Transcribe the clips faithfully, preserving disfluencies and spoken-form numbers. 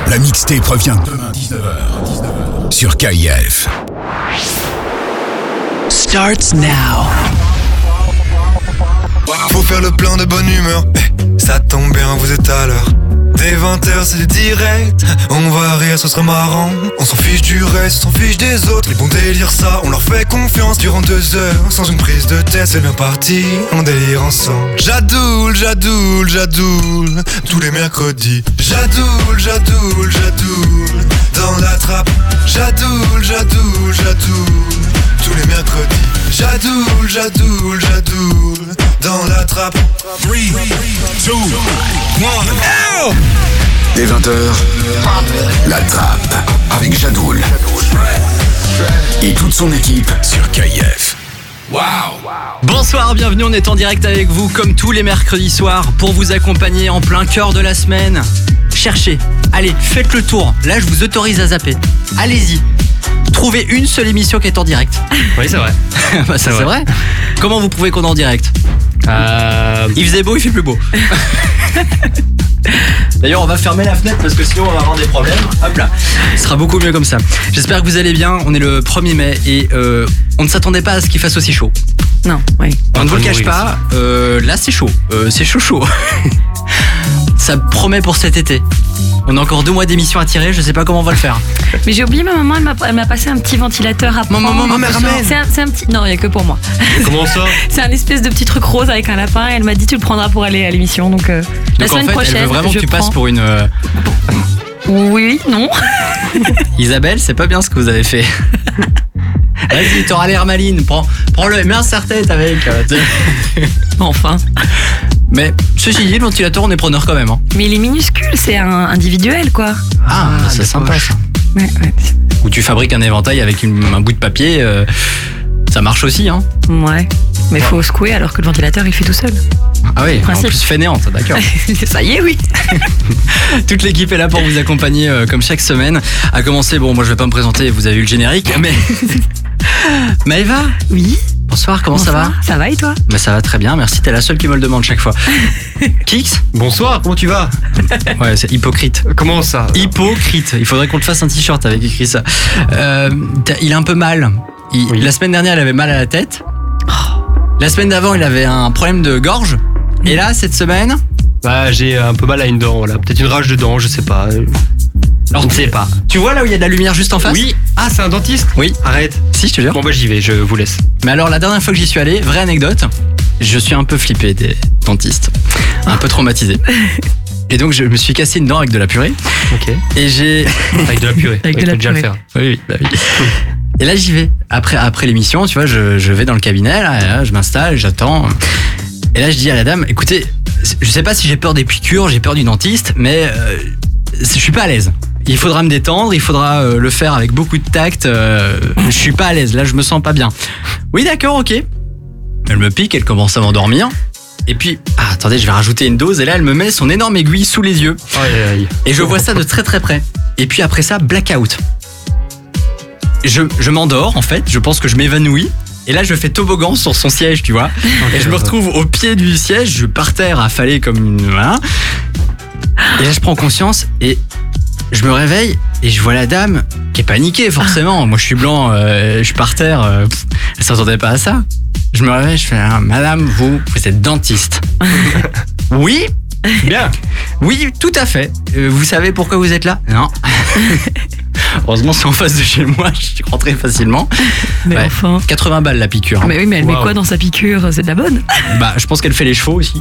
La mixtape revient demain dix-neuf heures sur K I F. Starts now. Faut faire le plein de bonne humeur. Eh, ça tombe bien, vous êtes à l'heure. Dès vingt heures c'est du direct. On va rire, ce sera marrant. On s'en fiche du reste, on s'en fiche des autres. Ils vont délire ça, on leur fait confiance. Durant deux heures, sans une prise de tête. C'est bien parti, on délire ensemble. J'adoule, j'adoule, j'adoule. Tous les mercredis. J'adoule, j'adoule, j'adoule. Dans la trappe. J'adoule, j'adoule, j'adoule. Tous les mercredis. J'adoule, j'adoule, j'adoule. Dans la trappe. trois, deux, un. Dès vingt heures, la trappe avec Jadoul et toute son équipe sur K I F. Wow. Bonsoir, bienvenue, on est en direct avec vous comme tous les mercredis soirs pour vous accompagner en plein cœur de la semaine. Cherchez, allez, faites le tour. Là, je vous autorise à zapper. Allez-y. Trouvez une seule émission qui est en direct. Oui, c'est vrai. Bah, ça, c'est vrai. Comment vous prouvez qu'on est en direct ? Euh... Il faisait beau, il fait plus beau. D'ailleurs, on va fermer la fenêtre parce que sinon on va avoir des problèmes. Hop là, ce sera beaucoup mieux comme ça. J'espère que vous allez bien. On est le premier mai et euh, on ne s'attendait pas à ce qu'il fasse aussi chaud. Non, oui. On ne vous le cache pas, euh, là c'est chaud. Euh, c'est chaud chaud. Ça promet pour cet été. On a encore deux mois d'émission à tirer, je sais pas comment on va le faire. Mais j'ai oublié, ma maman, elle m'a, elle m'a passé un petit ventilateur à prendre. Maman, maman, maman, c'est, un, c'est un petit... Non, il n'y a que pour moi. Comment ça ? C'est un espèce de petit truc rose avec un lapin et elle m'a dit tu le prendras pour aller à l'émission. Donc, euh, la donc semaine en fait, prochaine, elle veut vraiment je que tu prends... passes pour une... Euh... Oui, non. Isabelle, c'est pas bien ce que vous avez fait. Vas-y, t'auras l'air maline, prends, prends-le, mets un serre-tête avec. Enfin. Mais ceci dit, le ventilateur, on est preneur quand même. Hein. Mais il est minuscule, c'est un individuel, quoi. Ah, ah c'est sympa ça. Ouais, ouais. Ou tu fabriques un éventail avec une, un bout de papier, euh, ça marche aussi, hein. Ouais. Mais faut secouer alors que le ventilateur il fait tout seul. Ah oui, Principe. En plus fainéante, d'accord. Ça y est, oui. Toute l'équipe est là pour vous accompagner euh, comme chaque semaine. À commencer, bon, moi je vais pas me présenter, vous avez eu le générique, mais... Maëva ? Oui. Bonsoir, comment Bonsoir. ça va ? Ça va et toi ? Bah ça va très bien, merci, t'es la seule qui me le demande chaque fois. Kix ? Bonsoir, comment tu vas ? Ouais, c'est hypocrite. Comment ça ? Hypocrite, il faudrait qu'on te fasse un t-shirt avec écrit ça. Euh, il a un peu mal. Il, Oui. La semaine dernière, il avait mal à la tête. La semaine d'avant, il avait un problème de gorge. Et là, cette semaine... Bah, j'ai un peu mal à une dent, voilà. Peut-être une rage de dent, je sais pas. Alors, je ne sais pas. Tu vois là où il y a de la lumière juste en face ? Oui. Ah, c'est un dentiste ? Oui. Arrête. Si, je te jure. Bon, bah, j'y vais, je vous laisse. Mais alors, la dernière fois que j'y suis allé, vraie anecdote, je suis un peu flippé des dentistes. Un peu traumatisé. Et donc, je me suis cassé une dent avec de la purée. Ok. Et j'ai... Avec de la purée. Avec Oui, de la faut déjà le purée. faire. Oui, oui, bah oui. Et là, j'y vais. Après, après l'émission, tu vois, je, je vais dans le cabinet, là, et là, je m'installe, j'attends. Et là, je dis à la dame, écoutez, je sais pas si j'ai peur des piqûres, j'ai peur du dentiste, mais euh, je suis pas à l'aise. Il faudra me détendre, il faudra euh, le faire avec beaucoup de tact. Euh, je suis pas à l'aise, là, je me sens pas bien. Oui, d'accord, ok. Elle me pique, elle commence à m'endormir. Et puis, ah, attendez, je vais rajouter une dose. Et là, elle me met son énorme aiguille sous les yeux. Aïe, aïe, aïe. Et je vois ça de très très près. Et puis après ça, blackout. Je, je m'endors en fait, je pense que je m'évanouis. Et là je fais toboggan sur son siège, tu vois. Et je me retrouve au pied du siège, je par terre affalé comme une... Voilà. Et là je prends conscience et je me réveille et je vois la dame qui est paniquée forcément. Moi je suis blanc, euh, je suis par terre, euh, pff, elle s'attendait pas à ça. Je me réveille, je fais ah, madame, vous, vous êtes dentiste. Oui. Bien. Oui, tout à fait. Euh, vous savez pourquoi vous êtes là ? Non. Heureusement, c'est en face de chez moi, je suis rentré facilement. Mais Ouais, enfin. quatre-vingts balles la piqûre. hein. Mais oui, mais elle met Wow. quoi dans sa piqûre ? C'est de la bonne. Bah, je pense qu'elle fait les chevaux aussi.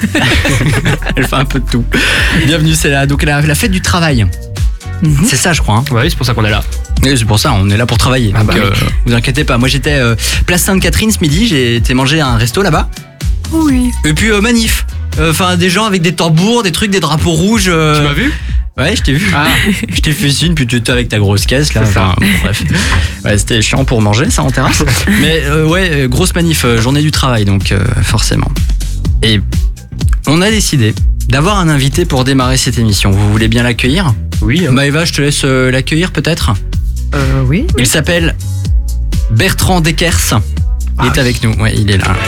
Elle fait un peu de tout. Bienvenue, c'est là. Donc, la, la fête du travail. Mhm. C'est ça, je crois. Hein. Ouais, c'est pour ça qu'on est là. Et c'est pour ça, on est là pour travailler. Ah Donc, bah oui. euh, vous inquiétez pas. Moi, j'étais euh, place Sainte-Catherine ce midi. J'ai été manger à un resto là-bas. Oui. Et puis, euh, manif. Enfin, des gens avec des tambours, des trucs, des drapeaux rouges. euh, Tu m'as vu ? Ouais, je t'ai vu. Ah. Je t'ai fait signe, puis tu étais avec ta grosse caisse là. C'est ça. Enfin, bon, bref. Ouais, c'était chiant pour manger ça en terrasse. Mais euh, ouais, euh, grosse manif, euh, journée du travail donc euh, forcément. Et on a décidé d'avoir un invité pour démarrer cette émission. Vous voulez bien l'accueillir ? Oui. Maëva, je te laisse euh, l'accueillir peut-être. Euh, oui. Il s'appelle Bertrand Deckers. Il Ah. est avec nous. Ouais, il est là.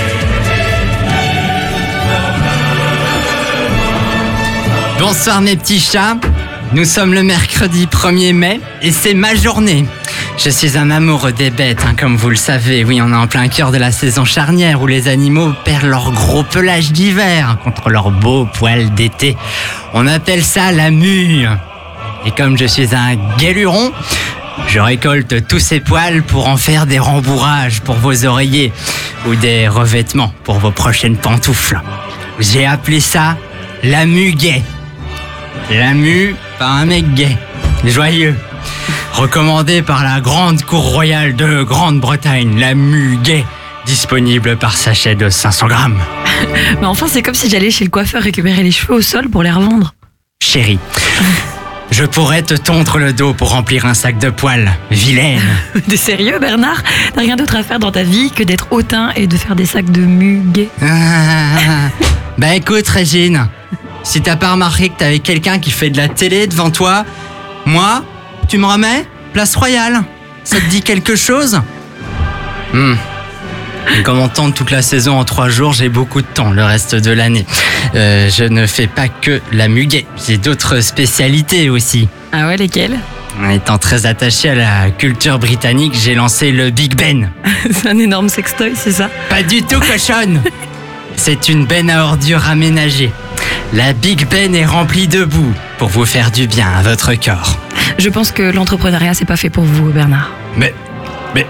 Bonsoir mes petits chats. Nous sommes le mercredi premier mai et c'est ma journée. Je suis un amoureux des bêtes, hein, comme vous le savez. Oui, on est en plein cœur de la saison charnière où les animaux perdent leur gros pelage d'hiver contre leurs beaux poils d'été. On appelle ça la mue. Et comme je suis un guéluron, je récolte tous ces poils pour en faire des rembourrages pour vos oreillers ou des revêtements pour vos prochaines pantoufles. J'ai appelé ça la mue gay. La mue par un mec gay, joyeux. Recommandé par la Grande Cour Royale de Grande-Bretagne, la mue gay, disponible par sachet de cinq cents grammes. Mais enfin, c'est comme si j'allais chez le coiffeur récupérer les cheveux au sol pour les revendre. Chérie, je pourrais te tondre le dos pour remplir un sac de poils, vilaine. T'es sérieux, Bernard? T'as rien d'autre à faire dans ta vie que d'être hautain et de faire des sacs de mue gay? Ah, bah écoute, Régine, si t'as pas remarqué que t'avais quelqu'un qui fait de la télé devant toi, moi, tu me remets Place Royale. Ça te dit quelque chose? hmm. Comme on tente toute la saison en trois jours, j'ai beaucoup de temps le reste de l'année. Euh, je ne fais pas que la muguet, j'ai d'autres spécialités aussi. Ah ouais, lesquelles? Étant très attaché à la culture britannique, j'ai lancé le Big Ben. C'est un énorme sextoy, c'est ça? Pas du tout, cochonne. C'est une benne à ordures aménagée. La Big Ben est remplie de boue pour vous faire du bien à votre corps. Je pense que l'entrepreneuriat, c'est pas fait pour vous, Bernard. Mais... mais...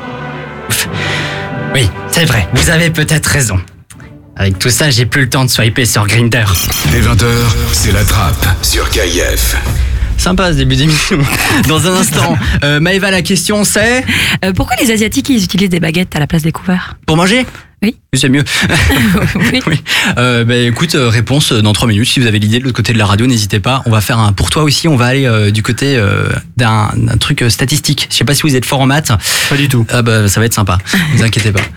Oui, c'est vrai, vous avez peut-être raison. Avec tout ça, j'ai plus le temps de swiper sur Grindr. Les vingt heures, c'est la trappe sur K I F. Sympa ce début d'émission. Dans un instant, euh, Maëva, la question c'est... Euh, pourquoi les Asiatiques, ils utilisent des baguettes à la place des couverts? Pour manger? Oui. C'est mieux. Oui. Oui. Euh, bah, écoute, euh, réponse dans trois minutes. Si vous avez l'idée de l'autre côté de la radio, n'hésitez pas. On va faire un pour toi aussi. On va aller euh, du côté euh, d'un, d'un truc euh, statistique. Je sais pas si vous êtes fort en maths. Pas du tout. Ah bah ça va être sympa. Ne vous inquiétez pas.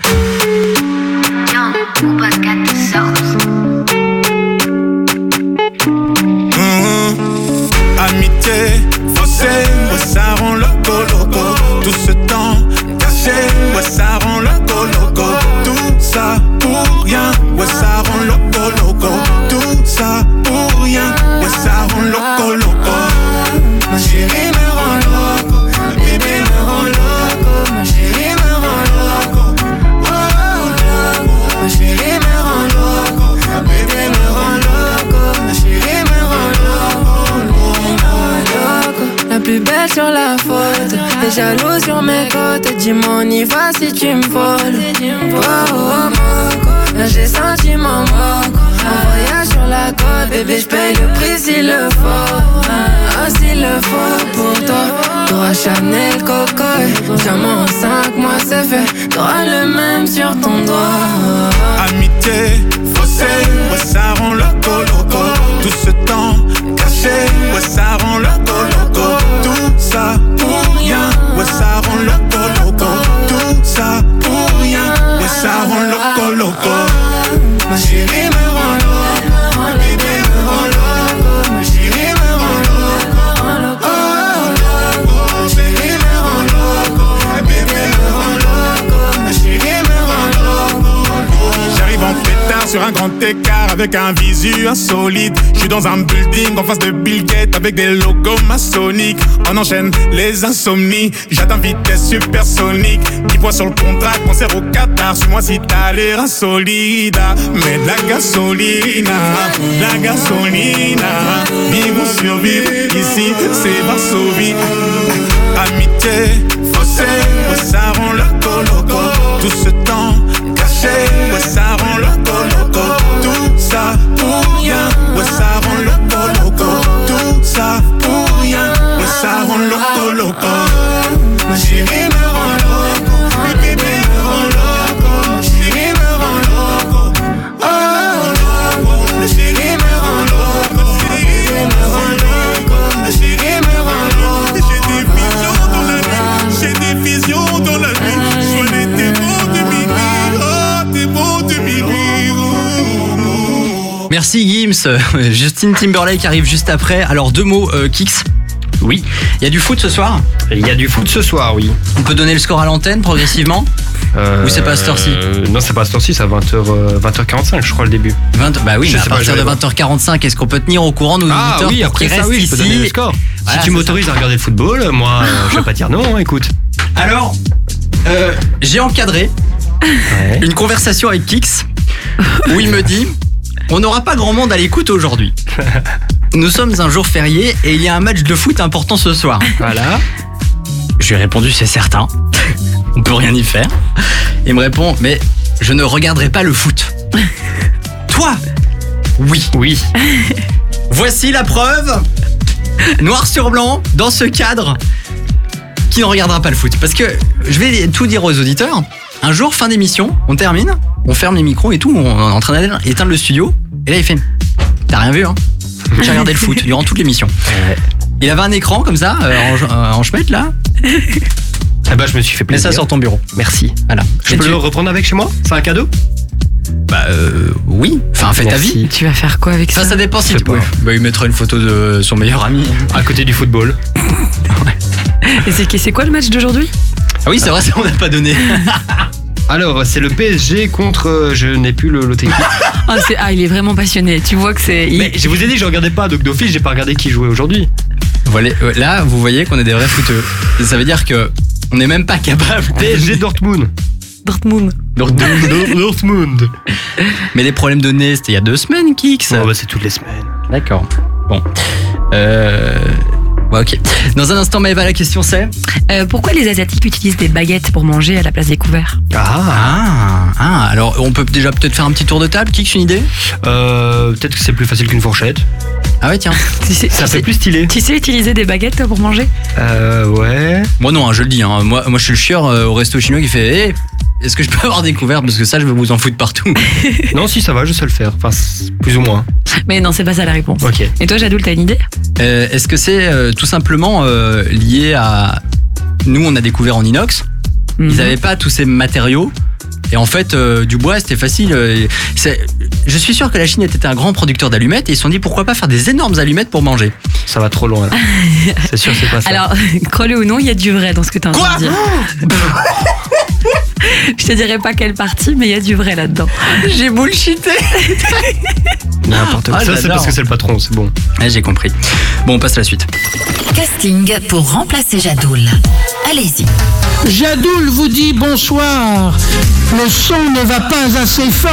Mmh. Amitié, faussée, ouais, ça rend loco loco. Tout ce temps caché, ouais, ça rend loco loco. Tout ça pour rien, ouais, ça rend loco loco. Tout ça pour rien, ouais, ça rend loco loco. Ma chérie me rend loco, ma bébé me rend loco. Ma chérie me rend loco, oh loco. Ma chérie me rend loco, ma bébé me rend loco. Ma chérie me rend loco. La plus belle sur la faute, les jaloux sur mes côtes. Dis-moi on y va si tu me voles. Oh, oh, oh, là j'ai senti mon moco. Un voyage sur la côte, bébé j'paye le prix s'il le faut. Ah s'il le faut pour toi. T'auras Chanel Coco, diamant en cinq mois c'est fait. T'auras le même sur ton doigt. Amitié, faussée, ouais ça rend loco loco. Tout ce temps caché, ouais ça rend loco loco. Tout ça pour rien, ouais ça rend loco loco. Tout ça pour rien, ouais ça rend loco loco. Ma chérie me rend loco, ma bébé me rend loco. Ma chérie me rend loco, oh loco. Ma chérie me rend loco, ma bébé me rend loco. Ma chérie me rend loco. J'arrive en pétard sur un grand écart avec un visu insolite. Je suis dans un building en face de Bill Gates avec des logos maçonniques. On enchaîne les insomnies, j'atteins vitesse supersonique. dix points sur le contrat, concert au Qatar. Suis-moi si t'as l'air insolide. Mais de la gasolina, la gasolina. Vivre ou survivre, ici c'est Varsovie. Amitié, faussée, ouais ça rend loco loco. Tout ce temps caché, ouais ça rend loco loco. Tout ça pour rien, ouais ça rend loco loco. Tout ça pour rien, ouais ça rend loco loco. Ma chérie me rend loco, ma bébé me rend loco. Ma chérie me rend loco, oh loco. Ma chérie me rend loco, ma bébé me rend loco. Ma chérie me rend loco. J'ai des visions dans la nuit, j'ai des visions dans la nuit. Je vois les démons de minuit, oh démons de minuit. Merci Gims. Justin Timberlake arrive juste après. Alors deux mots, euh, Kix. Oui. Il y a du foot ce soir? Il y a du foot ce soir, oui. On peut donner le score à l'antenne progressivement? Euh, Ou c'est pas à cette heure-ci euh, Non, c'est pas à cette heure-ci, c'est à vingt heures, vingt heures quarante-cinq, je crois, le début. vingt Bah oui, Je mais à sais pas, partir je de vais vingt heures quarante-cinq, est-ce qu'on peut tenir au courant nos Ah auditeurs oui, pour après qu'ils ça, restent oui, je peux donner le ici score. Voilà, si tu c'est m'autorises à regarder le football, moi, euh, je vais pas dire non, hein, écoute. Alors, euh, j'ai encadré Ouais. une conversation avec Kix où il me dit on n'aura pas grand monde à l'écoute aujourd'hui. Nous sommes un jour férié et il y a un match de foot important ce soir. Voilà. Je lui ai répondu c'est certain, on peut rien y faire. Il me répond mais je ne regarderai pas le foot. Toi, oui. Oui. Voici la preuve, noir sur blanc, dans ce cadre, qui ne regardera pas le foot. Parce que je vais tout dire aux auditeurs. Un jour, fin d'émission, on termine, on ferme les micros et tout, on est en train d'éteindre le studio. Et là, il fait t'as rien vu, hein? J'ai regardé le foot durant toute l'émission. Ouais. Il avait un écran comme ça, euh, en, euh, en chemette là, Eh ben, je me suis fait et plaisir. ça sur ton bureau. Merci. Voilà. Je Et peux tu- le reprendre avec chez moi? C'est un cadeau? Bah euh, oui, enfin fais ta Merci. vie. Tu vas faire quoi avec Enfin, ça ça dépend si Je sais tu... pas. Ouais. Bah, il mettra une photo de son meilleur ami. À côté du football. Et c'est, c'est quoi le match d'aujourd'hui? Ah oui, c'est vrai, ça on n'a pas donné. Alors, c'est le P S G contre. euh, Je n'ai plus le- l'autre équipe. ah, c'est, ah, il est vraiment passionné. Tu vois que c'est. il- Mais je vous ai dit, je regardais pas, donc d'office, j'ai pas regardé qui jouait aujourd'hui. Voilà, euh, là, vous voyez qu'on est des vrais footeux. Ça veut dire que on n'est même pas capable. P S G Dortmund. Dortmund. Dortmund. Mais les problèmes de nez, c'était il y a deux semaines, Kix. Oh, bah, c'est toutes les semaines. D'accord. Bon. Euh... Ouais, ok. Dans un instant, Maëva, la question c'est Euh, pourquoi les Asiatiques utilisent des baguettes pour manger à la place des couverts? Ah. Ah, ah, alors on peut déjà peut-être faire un petit tour de table, Kix, une idée? Euh, peut-être que c'est plus facile qu'une fourchette. Ah ouais, tiens. Tu sais, Ça tu fait sais- plus stylé. tu sais utiliser des baguettes toi, pour manger? Euh, ouais. Moi non, hein, je le dis, hein. moi, moi je suis le chieur euh, au resto chinois qui fait hé, est-ce que je peux avoir des couverts? Parce que ça, je vais vous en foutre partout. Non, si, ça va, je sais le faire. Enfin, c'est plus ou moins. Mais non, c'est pas ça la réponse. Ok. Et toi, Jadoul, t'as une idée? Euh, est-ce que c'est euh, tout simplement euh, lié à... Nous, on a des couverts en inox. Ils Mhm. n'avaient pas tous ces matériaux. Et en fait, euh, du bois, c'était facile. euh, c'est- Je suis sûr que la Chine était un grand producteur d'allumettes et ils se sont dit pourquoi pas faire des énormes allumettes pour manger. Ça va trop loin là. C'est sûr, c'est pas ça. Alors, crois-le ou non, il y a du vrai dans ce que t'es en train de dire. Je te dirai pas quelle partie, mais il y a du vrai là-dedans. J'ai bullshité. N'importe quoi. Ah, ça, c'est j'adore. parce que c'est le patron, c'est bon. Ouais, j'ai compris. Bon, on passe à la suite. Casting pour remplacer Jadoul. Allez-y. Jadoul vous dit bonsoir. Le son ne va pas assez fort.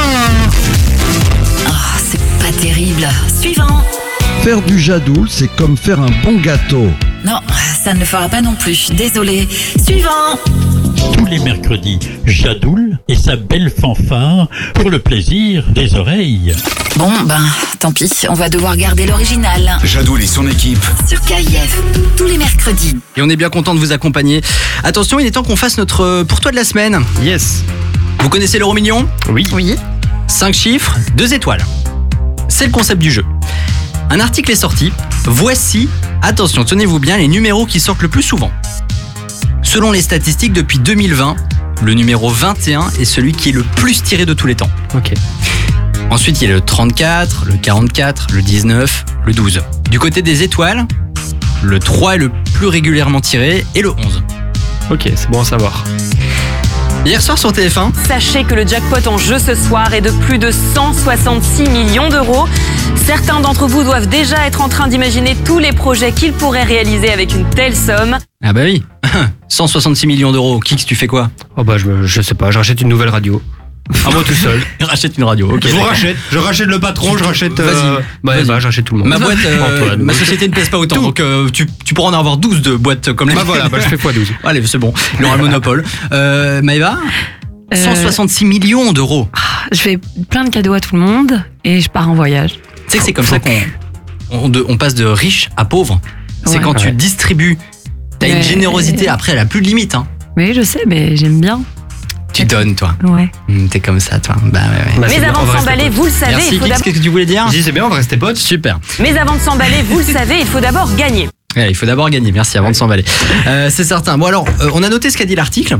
Oh, c'est pas terrible. Suivant. Faire du Jadoul, c'est comme faire un bon gâteau. Non, ça ne le fera pas non plus. Désolé. Suivant. Tous les mercredis, Jadoul et sa belle fanfare pour le plaisir des oreilles. Bon, ben, tant pis. On va devoir garder l'original. Jadoul et son équipe. Sur K I F. Tous les mercredis. Et on est bien content de vous accompagner. Attention, il est temps qu'on fasse notre euh, pour toi de la semaine. Yes. Vous connaissez l'euro million? Oui. Oui. cinq chiffres, deux étoiles. C'est le concept du jeu. Un article est sorti. Voici, attention, tenez-vous bien, les numéros qui sortent le plus souvent. Selon les statistiques, depuis deux mille vingt, le numéro vingt et un est celui qui est le plus tiré de tous les temps. Ok. Ensuite, il y a le trente-quatre, le quarante-quatre, le dix-neuf, le douze. Du côté des étoiles, le trois est le plus régulièrement tiré et le onze. Ok, c'est bon à savoir. Hier soir sur T F un, Sachez que le jackpot en jeu ce soir est de plus de cent soixante-six millions d'euros. Certains d'entre vous doivent déjà être en train d'imaginer tous les projets qu'ils pourraient réaliser avec une telle somme. ah bah oui, cent soixante-six millions d'euros. Kix, tu fais quoi? Oh bah, je, me- je sais pas, je rachète une nouvelle radio. À moi tout seul. Rachète une radio, ok. je vous d'accord. rachète. Je rachète le patron, je rachète. Vas-y, Euh... Bah, vas-y. bah, je rachète tout le monde. Ma boîte, euh, Antoine, ma oui. société ne pèse pas autant, Tout. donc euh, tu, tu pourras en avoir douze de boîtes comme la Bah voilà, bah, je fais fois douze. Allez, c'est bon, il aura le monopole. Euh, Maëva, Euh, cent soixante-six millions d'euros. Je fais plein de cadeaux à tout le monde et je pars en voyage. Tu sais que c'est comme ça qu'on on, de- on passe de riche à pauvre. C'est Ouais. quand tu Ouais. distribues. T'as une Ouais. générosité, après elle a plus de limite. Hein. Oui, je sais, mais j'aime bien. Tu donnes, toi. Ouais. Hum, T'es comme ça, toi. Bah ouais, ouais. Bah, c'est Mais bien, avant on de va rester s'emballer, potes. vous le savez, Merci, il faut Kix, d'abord... qu'est-ce que tu voulais dire? Je dis, c'est bien, on va rester potes. Super. Mais avant de s'emballer, vous le savez, il faut d'abord gagner. Ouais, il faut d'abord gagner, merci, avant de s'emballer. Euh, c'est certain. Bon alors, euh, on a noté ce qu'a dit l'article.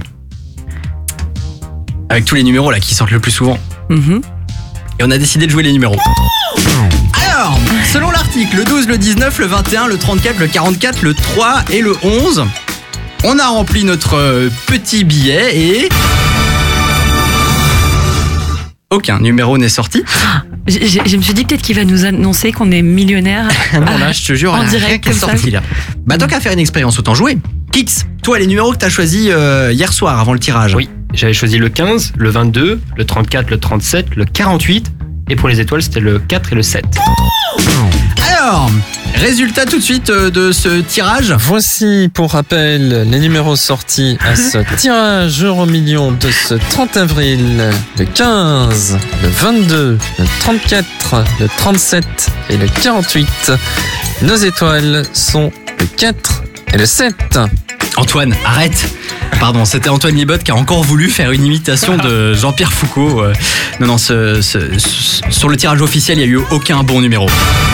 Avec tous les numéros là qui sortent le plus souvent. Mhm. Et on a décidé de jouer les numéros. Alors, selon l'article, le douze, le dix-neuf, le vingt et un, le trente-quatre, le quarante-quatre, le trois et le onze, on a rempli notre euh, petit billet et... aucun numéro n'est sorti. Je, je- je me suis dit peut-être qu'il va nous annoncer qu'on est millionnaire. Non, là, je te jure, En rien direct, qui est comme ça. sorti là. Bah, tant qu'à faire une expérience, autant jouer. Kix, toi, les numéros que t'as choisis euh, hier soir avant le tirage. Oui, j'avais choisi le quinze, le vingt-deux, le trente-quatre, le trente-sept, le quarante-huit. Et pour les étoiles, c'était le quatre et le sept. Alors, résultat tout de suite euh, de ce tirage. Voici pour rappel les numéros sortis à ce tirage euro million de ce trente avril. Le quinze, le vingt-deux, le trente-quatre, le trente-sept et le quarante-huit. Nos étoiles sont le quatre et le sept. Antoine, arrête. Pardon, c'était Antoine Libot qui a encore voulu faire une imitation de Jean-Pierre Foucault. Euh, Non, non, ce- ce- ce- sur le tirage officiel, il n'y a eu aucun bon numéro.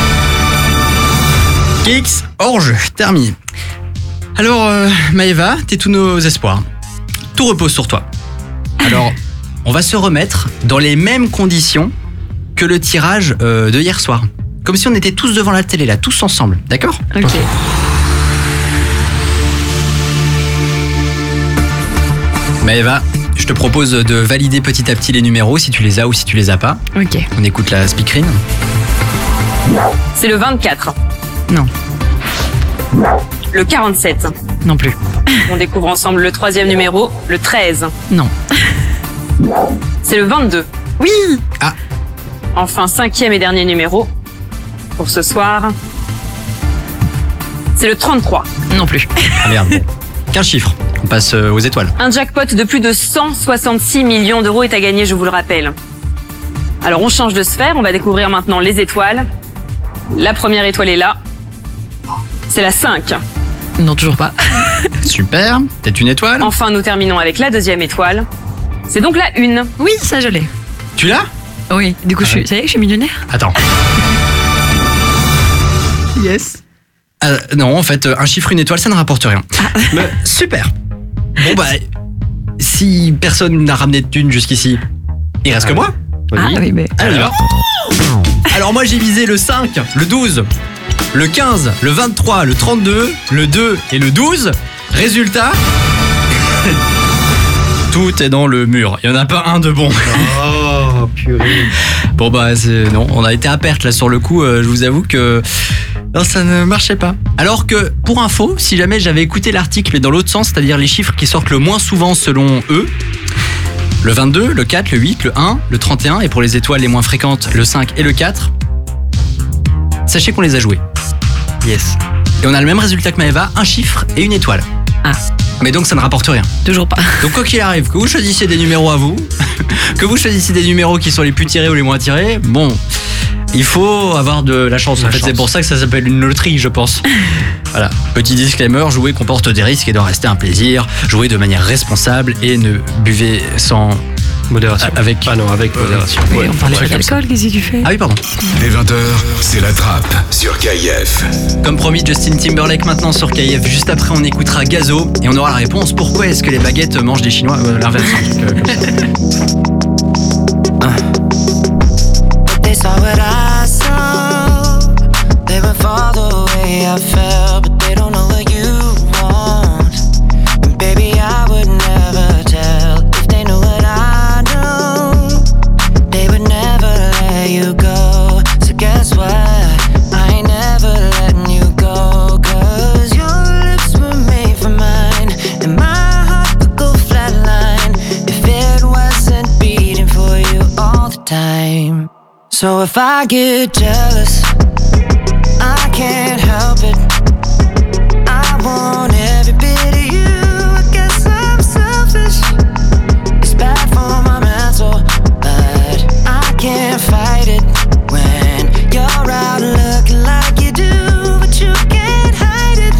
Kix, Orge, terminé. Alors, euh, Maëva, t'es tous nos espoirs. Tout repose sur toi. Alors, on va se remettre dans les mêmes conditions que le tirage euh, de hier soir. Comme si on était tous devant la télé, là, tous ensemble. D'accord ? Ok. Maëva, je te propose de valider petit à petit les numéros, si tu les as ou si tu les as pas. Ok. On écoute la speakerine. C'est le vingt-quatre. Non. Le quarante-sept. Non plus. On découvre ensemble le troisième numéro, le treize. Non. C'est le vingt-deux. Oui. Ah. Enfin, cinquième et dernier numéro pour ce soir. C'est le trente-trois. Non plus. Ah merde. Bon. quinze chiffres. On passe euh, aux étoiles. Un jackpot de plus de cent soixante-six millions d'euros est à gagner, je vous le rappelle. Alors on change de sphère, on va découvrir maintenant les étoiles. La première étoile est là. C'est la cinq. Non, toujours pas. Super. Peut-être une étoile. Enfin, nous terminons avec la deuxième étoile. C'est donc la une. Oui, ça je l'ai. Tu l'as ? Oui. Du coup, je suis. Ça y est, je suis millionnaire. Attends. Yes. Euh, non, en fait, un chiffre, une étoile, ça ne rapporte rien. Mais super. Bon bah, si personne n'a ramené de thunes jusqu'ici, il reste que moi. Ah oui, mais. Alors, alors moi j'ai visé le cinq, le douze, le quinze, le vingt-trois, le trente-deux, le deux et le douze. Résultat, tout est dans le mur. Il n'y en a pas un de bon. Oh, purée. Bon bah c'est, non, on a été à perte là sur le coup. euh, je vous avoue que non, ça ne marchait pas. Alors que pour info, si jamais j'avais écouté l'article mais dans l'autre sens, c'est-à-dire les chiffres qui sortent le moins souvent selon eux, le vingt-deux, le quatre, le huit, le un, le trente et un et pour les étoiles les moins fréquentes, le cinq et le quatre, sachez qu'on les a joués. Yes. Et on a le même résultat que Maëva, un chiffre et une étoile. Ah. Mais donc ça ne rapporte rien. Toujours pas. Donc quoi qu'il arrive, que vous choisissiez des numéros à vous, que vous choisissiez des numéros qui sont les plus tirés ou les moins tirés, bon, il faut avoir de la chance. En La fait, chance. c'est pour ça que ça s'appelle une loterie, je pense. Voilà, petit disclaimer, jouer comporte des risques et doit rester un plaisir. Jouez de manière responsable et ne buvez sans Modération. avec Ah non, avec modération. Oui, Ouais, on parlait un pas truc comme ça. d'alcool, qu'est-ce que tu fais? Ah oui, pardon. Dès vingt heures, c'est la trappe sur K F. Comme promis, Justin Timberlake maintenant sur K F. Juste après, on écoutera Gazo et on aura la réponse. Pourquoi est-ce que les baguettes mangent des Chinois euh, L'inverse. un truc, euh, comme ça. They saw what I saw. They would fall the way I felt, but they don't know what you want. And baby, I would never tell if they knew what I know. They would never let you go. So guess what? I ain't never letting you go. Cause your lips were made for mine, and my heart could go flatline if it wasn't beating for you all the time. So if I get jealous, I can't help it. I want every bit of you. I guess I'm selfish. It's bad for my mental, but I can't fight it when you're out looking like you do, but you can't hide it.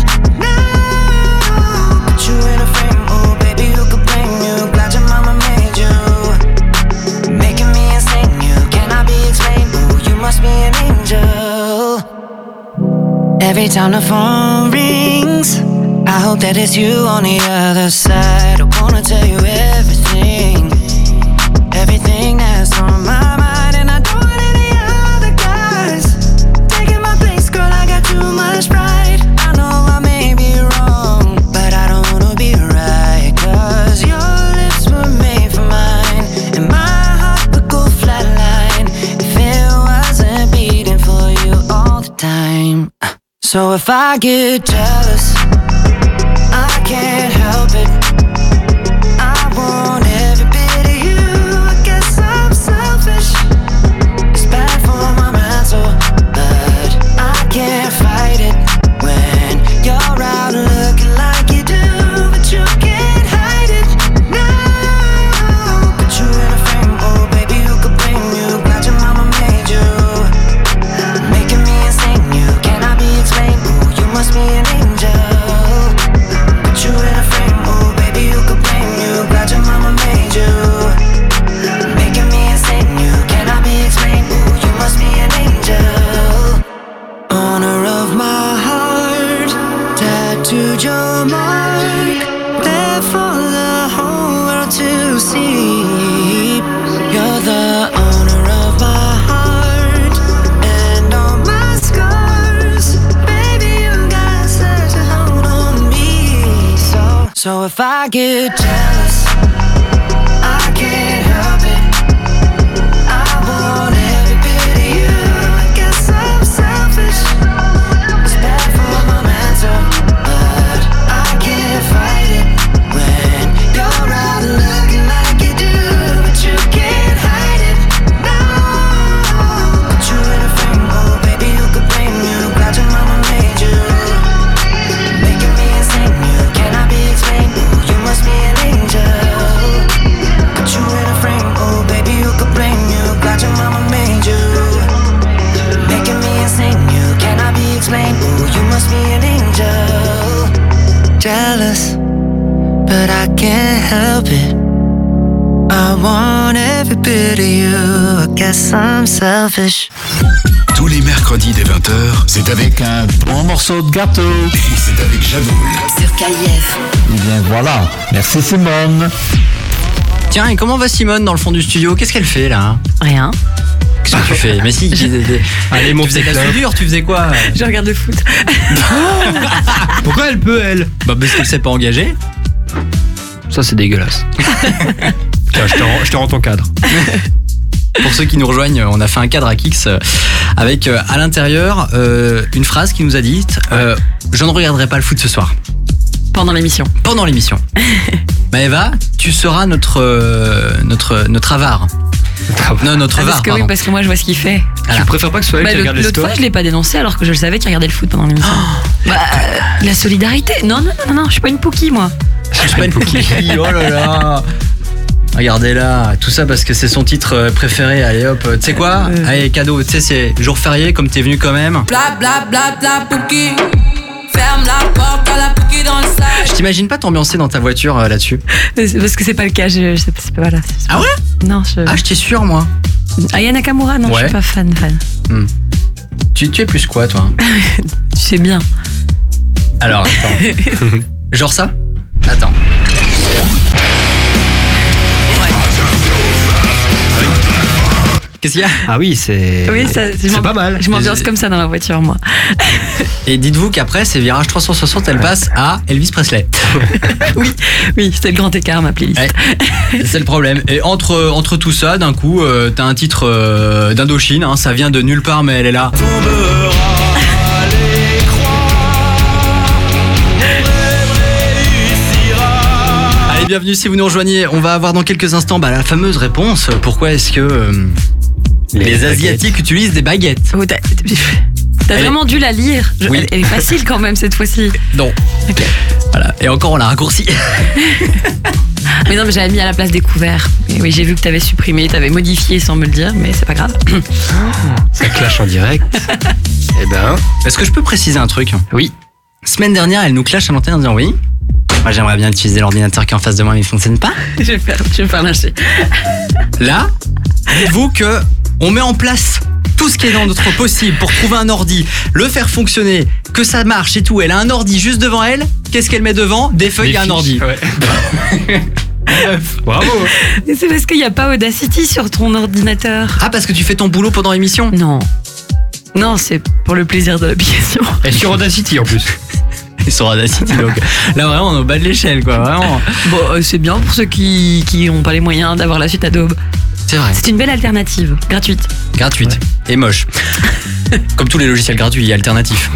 No, put you in a frame, oh baby, who could blame you? Glad your mama made you, making me insane. You cannot be explained. Oh, you must be an angel. Every time the phone rings, I hope that it's you on the other side. I wanna tell you everything, everything that's on my mind. And I don't want any other guys taking my place, girl, I got too much pride. I know I may be wrong, but I don't wanna be right. Cause your lips were made for mine, and my heart would go flat So if I get jealous, I can't help it. I want every bit of you. I guess I'm selfish. It's bad for my mental, but I can't fight it when you're out looking like you do, but you can't hide it. No, put you in a frame, oh baby, who could blame you? Glad your mama made you, making me insane. You cannot be explained. Ooh, you must be an angel. Put you in a frame, oh baby, who could blame you? Glad your mama made you, making me insane. You cannot be explained. Ooh, you must be an angel. Owner of my heart, tattooed your mark, there for the whole world to see. You're the owner of my heart and all my scars. Baby, you got such a hold on me. So, so if I get jealous, I can't help it. I want every bit of you. I guess I'm selfish. It's bad for my mental, but I can't fight it when you're out looking like you do, but you can't hide it. No, put you in a frame, oh baby, who could blame you? Glad your mama made you, making me insane. You cannot be explained. Ooh, you must be an angel. Put you in a frame, oh baby, who could blame you? Glad your mama made you, making me insane. You cannot be explained. Ooh, you must be an angel. Jealous, but I can't help it. I want every bit of you. I guess I'm selfish. Tous les mercredis dès vingt heures, c'est avec un bon morceau de gâteau. Et c'est avec Jadoul. Sur K I F. Eh bien voilà, merci Simone. Tiens, et comment va Simone dans le fond du studio? Qu'est-ce qu'elle fait là? Rien. Qu'est-ce que tu fais? Mais si, allez, mon tu faisais de la soudure, tu faisais quoi? Je regarde le foot. Pourquoi elle peut, elle? Bah parce qu'elle s'est pas engagée. Ça, c'est dégueulasse. Tiens, je te rends, je te rends ton cadre. Pour ceux qui nous rejoignent, on a fait un cadre à Kix avec euh, à l'intérieur euh, une phrase qui nous a dit euh, je ne regarderai pas le foot ce soir. Pendant l'émission. Pendant l'émission. Maëva, tu seras notre euh, notre notre avare. Non, notre Ah, var. parce que pardon. oui, parce que moi je vois ce qu'il fait. Voilà. Tu préfères pas que ce soit elle Bah, qui le- regarde les L'autre scores? fois, je l'ai pas dénoncé alors que je le savais qu'il regardait le foot pendant l'émission. Bah, euh, la solidarité. Non, non, non, non, je suis pas une poukie, moi. Je suis pas une poukie. Oh là là. Regardez là, tout ça parce que c'est son titre euh, préféré. Allez hop, tu sais quoi? Allez, cadeau, tu sais, c'est jour férié comme t'es venu quand même. Bla bla bla bla pouki. Ferme la porte à la pouki dans le sac. Je t'imagine pas t'ambiancer dans ta voiture euh, là-dessus. C'est Parce que c'est pas le cas. Je, je sais pas, c'est pas voilà. c'est- Ah ouais? Non, je. Ah, j'étais sûr moi. Aya Nakamura, non, je Ouais. suis pas fan, fan. Hmm. Tu, tu es plus quoi toi? Tu sais bien. Alors, attends. Genre ça? Attends. Qu'est-ce qu'il y a? Ah oui, c'est. Oui, ça, je c'est m'en- pas mal. Je m'ambiance comme ça dans la voiture, moi. Et dites-vous qu'après, ces virages trois cent soixante, elle passe à Elvis Presley. Oui, oui, c'était le grand écart, ma playlist. Ouais, c'est le problème. Et entre, entre tout ça, d'un coup, euh, t'as un titre euh, d'Indochine, hein, ça vient de nulle part, mais elle est là. Allez, bienvenue si vous nous rejoignez. On va avoir dans quelques instants bah, la fameuse réponse. Pourquoi est-ce que euh, les, Les Asiatiques utilisent des baguettes? Oh, t'as t'as Elle est- vraiment dû la lire. Je- Oui. elle, elle est facile quand même cette fois-ci. Non. Ok. Voilà. Et encore, on l'a raccourci. Mais non, mais j'avais mis à la place découvert. Et oui, j'ai vu que t'avais supprimé, t'avais modifié sans me le dire, mais c'est pas grave. Ça clash en direct. Eh ben. Est-ce que je peux préciser un truc? Oui. Semaine dernière, elle nous clash à l'antenne en disant oui. Moi, j'aimerais bien utiliser l'ordinateur qui est en face de moi, mais il fonctionne pas. je, vais faire, je vais me faire lâcher. Là, dites-vous que on met en place tout ce qui est dans notre possible pour trouver un ordi, le faire fonctionner, que ça marche et tout. Elle a un ordi juste devant elle. Qu'est-ce qu'elle met devant? Des feuilles Des et un fiches, ordi. ouais. Bravo. Mais c'est parce qu'il n'y a pas Audacity sur ton ordinateur. Ah, parce que tu fais ton boulot pendant l'émission? Non. Non, c'est pour le plaisir de l'application. Et sur Audacity en plus. Et sur Audacity, donc là vraiment on est au bas de l'échelle, quoi. Vraiment. Bon, euh, c'est bien pour ceux qui qui ont pas les moyens d'avoir la suite Adobe. C'est vrai. C'est une belle alternative, gratuite. Gratuite et moche. Comme tous les logiciels gratuits et alternatifs.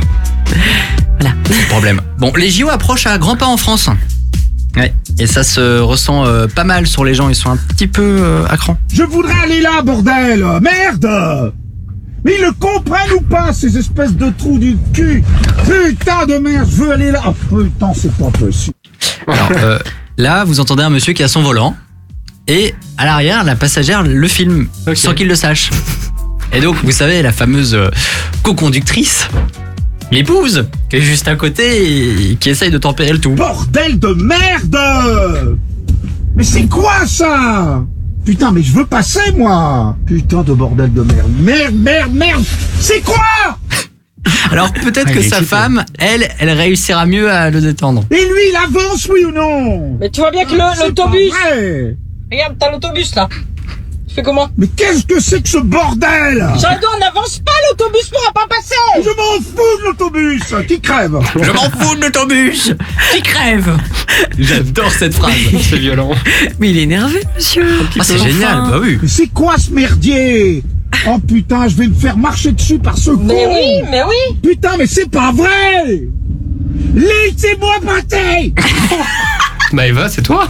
Voilà. Problème. Bon, les J O approchent à grands pas en France. Ouais. Et ça se ressent euh, pas mal sur les gens. Ils sont un petit peu euh, à cran. Je voudrais aller là, bordel. Merde. Mais ils le comprennent ou pas, ces espèces de trous du cul? Putain de merde, je veux aller là. Oh putain, c'est pas possible. Alors, euh, là, vous entendez un monsieur qui a son volant. Et à l'arrière, la passagère le filme, okay. sans qu'il le sache. Et donc, vous savez, la fameuse euh, co-conductrice, l'épouse, qui est juste à côté et qui essaye de tempérer le tout. Bordel de merde! Mais c'est quoi ça? Putain, mais je veux passer, moi! Putain de bordel de merde. Merde, merde, merde! C'est quoi? Alors peut-être que sa femme, elle, elle réussira mieux à le détendre. Et lui, il avance, oui ou non? Mais tu vois bien que le, l'autobus... Regarde, t'as l'autobus, là. Tu fais comment? Mais qu'est-ce que c'est que ce bordel? Jadot, on n'avance pas, l'autobus pourra pas passer. Je m'en fous de l'autobus, qui crève. Je m'en fous de l'autobus, qui crève. J'adore cette phrase. C'est violent. Mais il est énervé, monsieur. Ah, c'est génial, bah oui. Mais c'est quoi ce merdier? Oh putain, je vais me faire marcher dessus par ce con. Mais oui, mais oui. Putain, mais c'est pas vrai. Laissez-moi passer. Maëva, c'est toi?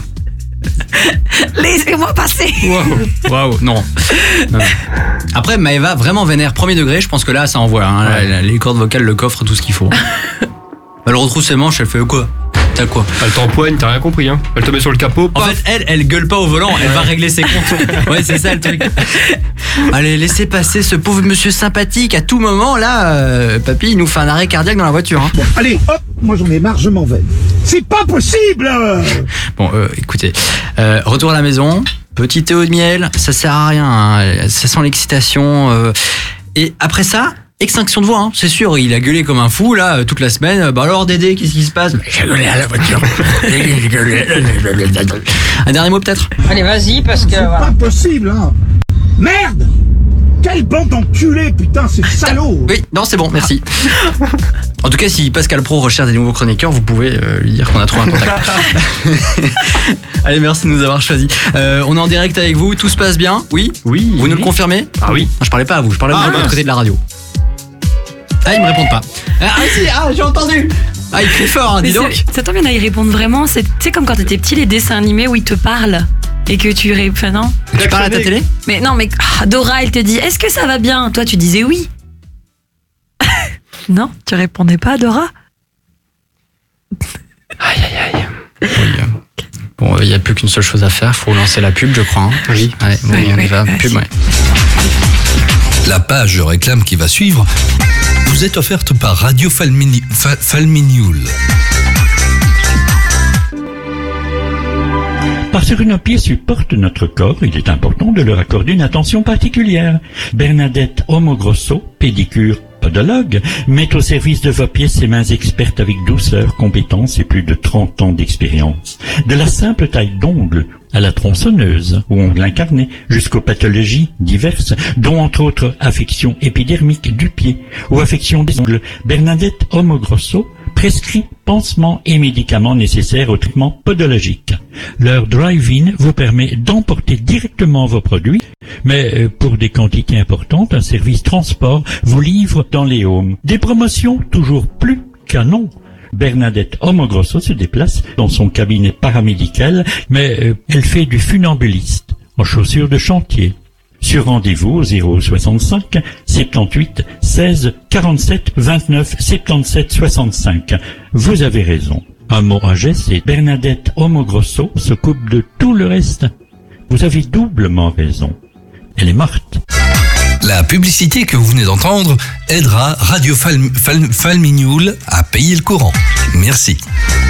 Laissez-moi passer. Waouh, wow, non. non. Après, Maëva, vraiment vénère, premier degré, je pense que là, ça envoie. Hein. Ouais. Là, les cordes vocales, le coffre, tout ce qu'il faut. Elle retrousse ses manches, elle fait quoi? T'as quoi? Elle t'empoigne, t'as rien compris, hein. Elle te met sur le capot. En paf. fait, elle, elle gueule pas au volant, elle va régler ses comptes. Ouais, c'est ça le truc. Allez, laissez passer ce pauvre monsieur sympathique. À tout moment, là, euh, papy, il nous fait un arrêt cardiaque dans la voiture. Hein. Bon, allez, hop, moi j'en ai marre, je m'en vais. C'est pas possible. Bon, euh, écoutez, euh, retour à la maison, petit thé au de miel, ça sert à rien, hein. Ça sent l'excitation. Euh, et après ça, extinction de voix, hein. C'est sûr, il a gueulé comme un fou là toute la semaine. Bah alors Dédé, qu'est-ce qui se passe? J'ai gueulé à la voiture. Un dernier mot peut-être? Allez, vas-y, parce que... C'est voilà. Pas possible, hein. Merde. Quelle bande d'enculés, putain, c'est salaud. Oui, non, c'est bon, merci. En tout cas, si Pascal Pro recherche des nouveaux chroniqueurs, vous pouvez euh, lui dire qu'on a trouvé un contact. Allez, merci de nous avoir choisis. Euh, on est en direct avec vous, tout se passe bien? Oui. Oui. Vous nous le confirmez? Ah oui. Non, je parlais pas à vous, je parlais ah, de l'autre côté de la radio. Ah, ils me répondent pas. Ah, si, ah, j'ai entendu. Ah, il crie fort, hein, dis donc. Ça tombe bien, là, ils répondent vraiment. C'est, tu sais, comme quand t'étais petit, les dessins animés où ils te parlent et que tu réponds. Enfin, non. Tu parles à ta télé? Mais non, mais ah, Dora, elle te dit, est-ce que ça va bien? Toi, tu disais oui. Non, tu répondais pas à Dora. Aïe, aïe, aïe. Oui, euh, bon, il n'y a plus qu'une seule chose à faire, faut lancer la pub, je crois. Hein. Oui. Ouais, bon, oui, on oui, y va. oui, Pub, oui. ouais. La page réclame qui va suivre vous est offerte par Radio Falmini, Fa, Falminioul. Parce qu'une pièce supporte notre corps, il est important de leur accorder une attention particulière. Bernadette Homogrosso, pédicure podologue, met au service de vos pieds ses mains expertes avec douceur, compétence et plus de trente ans d'expérience. De la simple taille d'ongle à la tronçonneuse ou ongle incarné, jusqu'aux pathologies diverses, dont entre autres affections épidermiques du pied ou affections des ongles, Bernadette Homogrosso prescrit pansements et médicaments nécessaires au traitement podologique. Leur drive-in vous permet d'emporter directement vos produits, mais pour des quantités importantes, un service transport vous livre dans les homes. Des promotions toujours plus canon. Bernadette Homogrosso se déplace dans son cabinet paramédical, mais elle fait du funambuliste en chaussures de chantier. Sur rendez-vous au zéro soixante-cinq soixante-dix-huit seize quarante-sept vingt-neuf soixante-dix-sept soixante-cinq. Vous avez raison. Un mot, un geste et Bernadette Homogrosso s'occupe de tout le reste. Vous avez doublement raison. Elle est morte. La publicité que vous venez d'entendre aidera Radio Fal, Fal, Falminioul à payer le courant. Merci.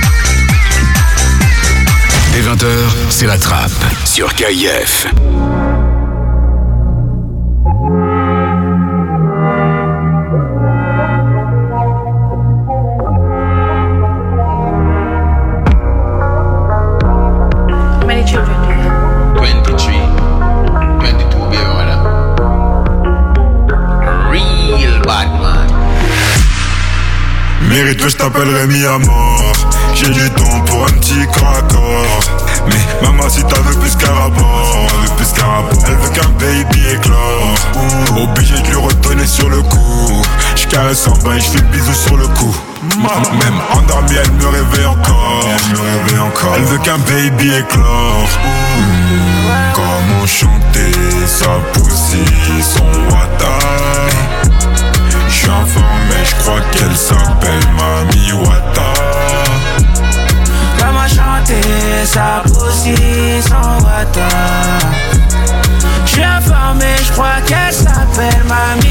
Dès vingt heures, c'est la trappe sur K I F. Mérite que je t'appellerai mis à mort. J'ai du temps pour un petit corps. Mais maman si t'as veux plus qu'un rapport, veut plus qu'un rapport. Elle veut qu'un baby éclore. Ouh, obligé de lui redonner sur le coup. J'caresse en bas et j'fais le bisou sur le cou. Même endormie elle me réveille encore. Elle me réveille encore. Elle veut qu'un baby éclore. Mmh, comment chanter sa poussie, son wata. J'suis informé, j'crois qu'elle s'appelle Mami Wata. Comment chanter sa poussie, son wata. J'suis informé, j'crois qu'elle s'appelle Mami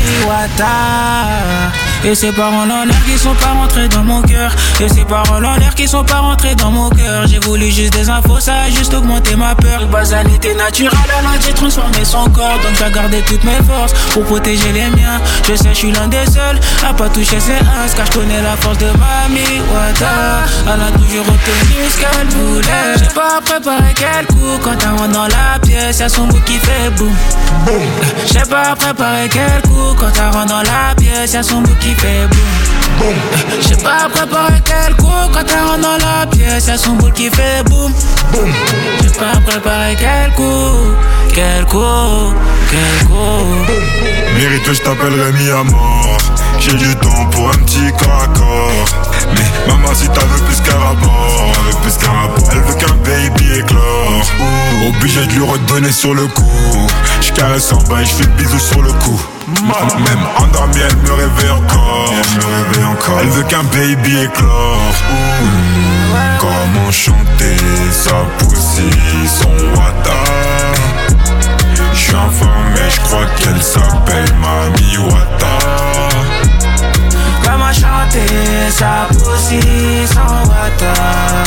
Wata. Et ces paroles en l'air qui sont pas rentrées dans mon cœur. Et ces paroles en l'air qui sont pas rentrées dans mon cœur. J'ai voulu juste des infos, ça a juste augmenté ma peur. Basalité naturelle, elle a dû transformer son corps. Donc j'ai gardé toutes mes forces pour protéger les miens. Je sais, je suis l'un des seuls à pas toucher ses uns. Car je connais la force de Mami Wata. Elle a toujours retenu ce qu'elle voulait. J'ai pas préparé quel coup. Quand elle rentre dans la pièce, y'a son bout qui fait boum. J'ai pas préparé quel coup. Quand elle rentre dans la pièce, y'a son bout qui fait boum. J'ai pas préparé quel coup. Quand elle rentre dans la pièce, y'a son boule qui fait boum. J'ai pas préparé quel coup. Quel coup, quel coup. Mérite que je t'appellerai mis à mort. J'ai du temps pour un petit corps à corps. Mais maman si t'as veux plus qu'un rapport, elle veut plus qu'un rapport. Elle veut qu'un baby éclore. Ouh, obligé de lui redonner sur le coup. J'caresse en bas et j'fais le bisou sur le cou. Même endormie elle me réveille encore. Elle me réveille encore. Elle veut qu'un baby éclore. Ouh, comment chanter sa poussie, son wata. J'suis informé, j'crois qu'elle s'appelle Mami Wata. Comment chanter sa poussie, son wata.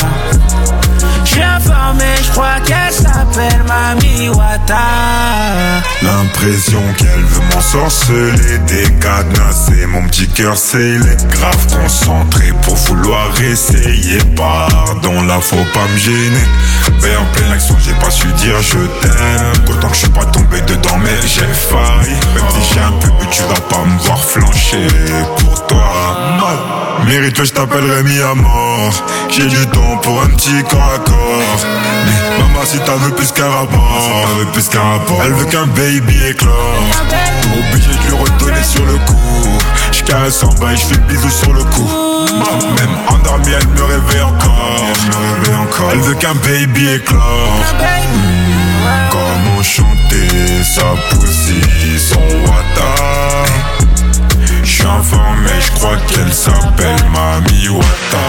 J'suis informé, j'crois qu'elle s'appelle Mami Wata. L'impression qu'elle veut m'ensorceler, décadenasser mon petit cœur scellé. Grave concentré pour vouloir essayer. Pardon, là faut pas me gêner. Mais en pleine action j'ai pas su dire je t'aime. Autant que je suis pas tombé dedans mais j'ai failli. Même si j'ai un peu bu tu vas pas me voir flancher pour toi. Mérite que je t'appellerai mis à mort. J'ai du temps pour un petit corps à corps. Mais maman si t'as veux plus qu'un rapport, elle veut plus qu'un rapport. Elle veut qu'un baby éclore. Obligé de lui redonner sur le coup. J'caresse en bas et j'fais le bisou sur le cou. Même endormie elle me réveille encore. Elle me réveille encore. Elle veut qu'un baby éclore. Mmh, comment chanter sa poussie, son wata. J'suis informé, j'crois qu'elle s'appelle Mami Wata.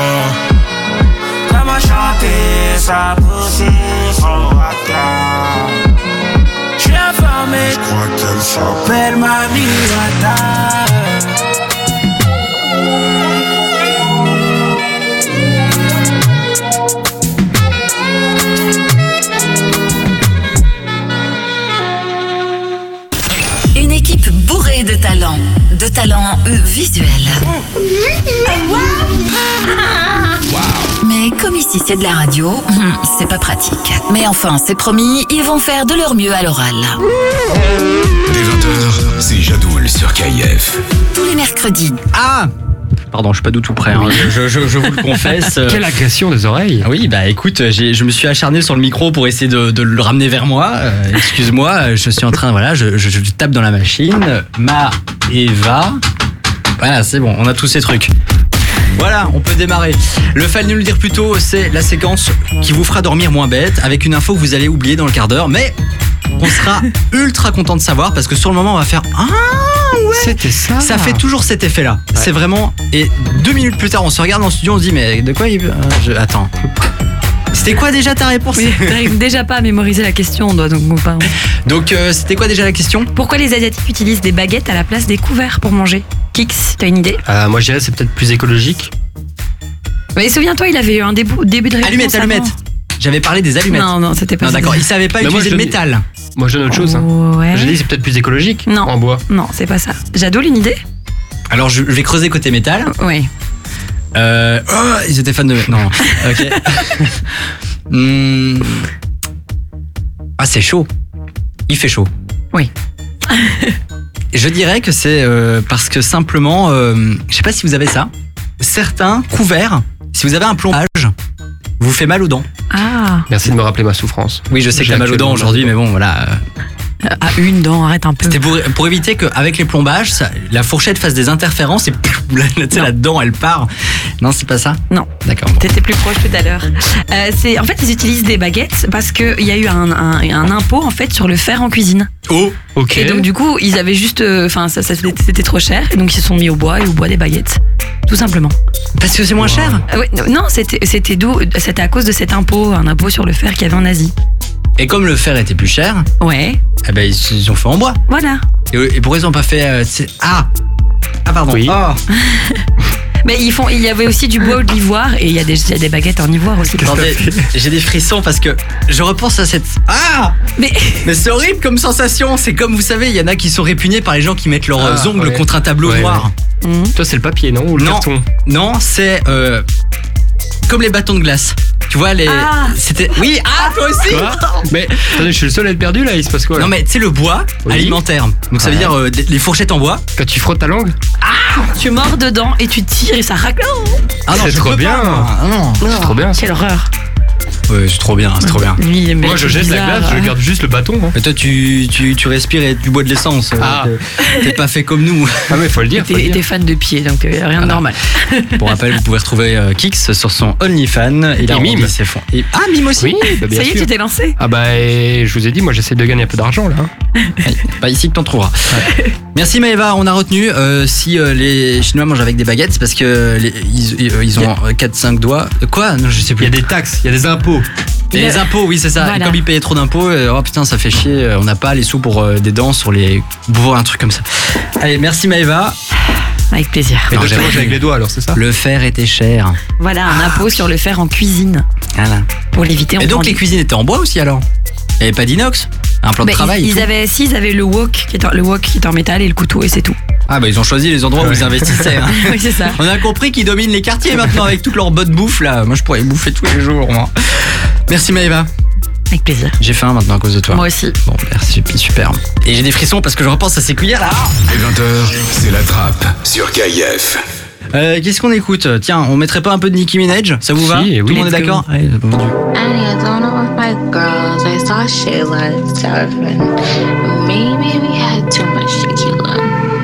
Comment chanter sa poussie, son wata. J'suis informé, j'crois qu'elle s'appelle Mami Wata. Une équipe bourrée de talents, de talents euh, visuels. Mais comme ici c'est de la radio, c'est pas pratique. Mais enfin, c'est promis, ils vont faire de leur mieux à l'oral. Dès vingt heures, c'est Jadoul sur K F. Tous les mercredis. Ah! Pardon, je suis pas du tout prêt, hein. je, je, je vous le confesse. Quelle agression des oreilles. Oui, bah écoute, j'ai, je me suis acharné sur le micro pour essayer de, de le ramener vers moi. Euh, excuse-moi, je suis en train, voilà, je, je, je tape dans la machine. Ma, Eva. Voilà, c'est bon, on a tous ces trucs. Voilà, on peut démarrer. Le fallait nous le dire plus tôt, c'est la séquence qui vous fera dormir moins bête, avec une info que vous allez oublier dans le quart d'heure, mais on sera ultra content de savoir parce que sur le moment on va faire ah ouais, c'était ça. Ça fait toujours cet effet-là. Ouais. C'est vraiment. Et deux minutes plus tard, on se regarde dans le studio, on se dit mais de quoi il veut je... Attends. C'était quoi déjà ta réponse? Oui, t'arrives déjà pas à mémoriser la question, on doit donc pas. Donc euh, c'était quoi déjà la question? Pourquoi les Asiatiques utilisent des baguettes à la place des couverts pour manger? Kix, t'as une idée? euh, Moi je dirais c'est peut-être plus écologique. Mais souviens-toi, il avait eu un début, début de réponse. Allumettes, allumettes. J'avais parlé des allumettes. Non, non, c'était pas non, ça. D'accord, il savait pas mais utiliser le métal. Moi je donne autre chose. Hein. Ouais. J'ai dit c'est peut-être plus écologique. Non. En bois. Non, c'est pas ça. Jadoul, une idée? Alors je vais creuser côté métal. Oui. Euh, oh, ils étaient fans de. Non. Ok. hmm. Ah, c'est chaud. Il fait chaud. Oui. Je dirais que c'est euh, parce que simplement, euh, je sais pas si vous avez ça. certains couverts, si vous avez un plombage, vous fait mal aux dents. Ah. Merci de me rappeler ma souffrance. Oui, je sais que J'ai t'as mal aux dents actuellement aujourd'hui, mais bon, voilà. À une dent, arrête un peu. C'était pour, pour éviter qu'avec les plombages, ça, la fourchette fasse des interférences et pff, la, la, la dent, elle part. Non, c'est pas ça? Non. D'accord. T'étais plus proche tout à l'heure. Euh, c'est, en fait, ils utilisent des baguettes parce qu'il y a eu un, un, un impôt en fait sur le fer en cuisine. Oh, ok. Et donc du coup, ils avaient juste, enfin, euh, ça, ça c'était trop cher, et donc ils se sont mis au bois et au bois des baguettes, tout simplement. Parce que c'est moins cher. Euh, ouais, non, c'était, c'était d'où, c'était à cause de cet impôt, un impôt sur le fer qu'il y avait en Asie. Et comme le fer était plus cher, ouais. Eh ben ils, ils ont fait en bois. Voilà. Et, et pourquoi ils ont pas fait euh, ah ah pardon. Oui. Oh. Mais ils font, il y avait aussi du bois ou de l'ivoire, et il y a des, il y a des baguettes en ivoire aussi. Attendez, j'ai des frissons parce que je repense à cette ah mais mais c'est horrible comme sensation. C'est comme vous savez, il y en a qui sont répugnés par les gens qui mettent leurs Ah, ongles ouais. contre un tableau Ouais, noir. ouais. Mmh. Toi, c'est le papier, non? Ou le non, carton? Non, c'est euh, comme les bâtons de glace. Tu vois les ah. C'était oui, ah toi aussi. Quoi? Mais attendez, je suis le seul à être perdu là, il se passe quoi là? Non mais tu sais le bois oui. alimentaire. Donc ça veut ouais. dire euh, les fourchettes en bois. Quand tu frottes ta langue? Ah, tu mords dedans et tu tires et ça racle. Ah non, c'est je trop peux bien. Pas, ah non. C'est trop bien. Quelle horreur. Ouais, c'est trop bien, c'est trop bien. Lui, Moi je jette la glace, je garde juste le bâton. Hein. Mais toi tu, tu, tu respires et tu bois de l'essence. Ah. T'es pas fait comme nous. Ah mais faut le dire. Faut T'es, le dire. t'es fan de pied, donc euh, rien de normal. Pour rappel, vous pouvez retrouver euh, Kix sur son OnlyFans. Il a Et Mime. ses fonds. Et, ah, Mime aussi. Oui, bah, bien Ça y est, sûr. tu t'es lancé. Ah bah et je vous ai dit, moi j'essaie de gagner un peu d'argent là. Hein. Pas ici que t'en trouveras. Ouais. Merci Maëva, on a retenu euh, si euh, les Chinois mangent avec des baguettes, c'est parce que les, ils, ils ont quatre cinq doigts. Quoi? Non, je sais Il plus. y a des taxes, il y a des impôts. Et les impôts, oui, c'est ça. Voilà. Et comme ils payaient trop d'impôts, euh, oh putain, ça fait chier. euh, On n'a pas les sous pour euh, des dents sur les. Pour un truc comme ça. Allez, merci Maëva. Avec plaisir. Mais Non, toi tu j'avais- manges avec les doigts alors c'est ça? Le fer était cher. Voilà, un impôt sur le fer en cuisine. Voilà. Pour l'éviter, on Et donc prend les des- cuisines étaient en bois aussi alors? Il n'y avait pas d'inox? Un plan de Bah, travail et ils, ils tout. avaient, si, ils avaient le wok qui est en, le wok qui est en métal et le couteau et c'est tout. Ah bah ils ont choisi les endroits où ils investissaient. Hein. Oui, c'est ça. On a compris qu'ils dominent les quartiers maintenant avec toute leur bonne bouffe là. Moi je pourrais bouffer tous les jours. Moi. Merci Maëva. Avec plaisir. J'ai faim maintenant à cause de toi. Moi aussi. Bon merci, super. Et j'ai des frissons parce que je repense à ces cuillères là. Et vingt heures, c'est la trappe sur K I F. Euh, Qu'est-ce qu'on écoute? Tiens, on mettrait pas un peu de Nicki Minaj? Ça vous va? Si, Tout oui, le monde est let's go. d'accord? Allez, c'est vendu. And you don't know if my girls, I saw Shayla surfing. Maybe we had too much tequila.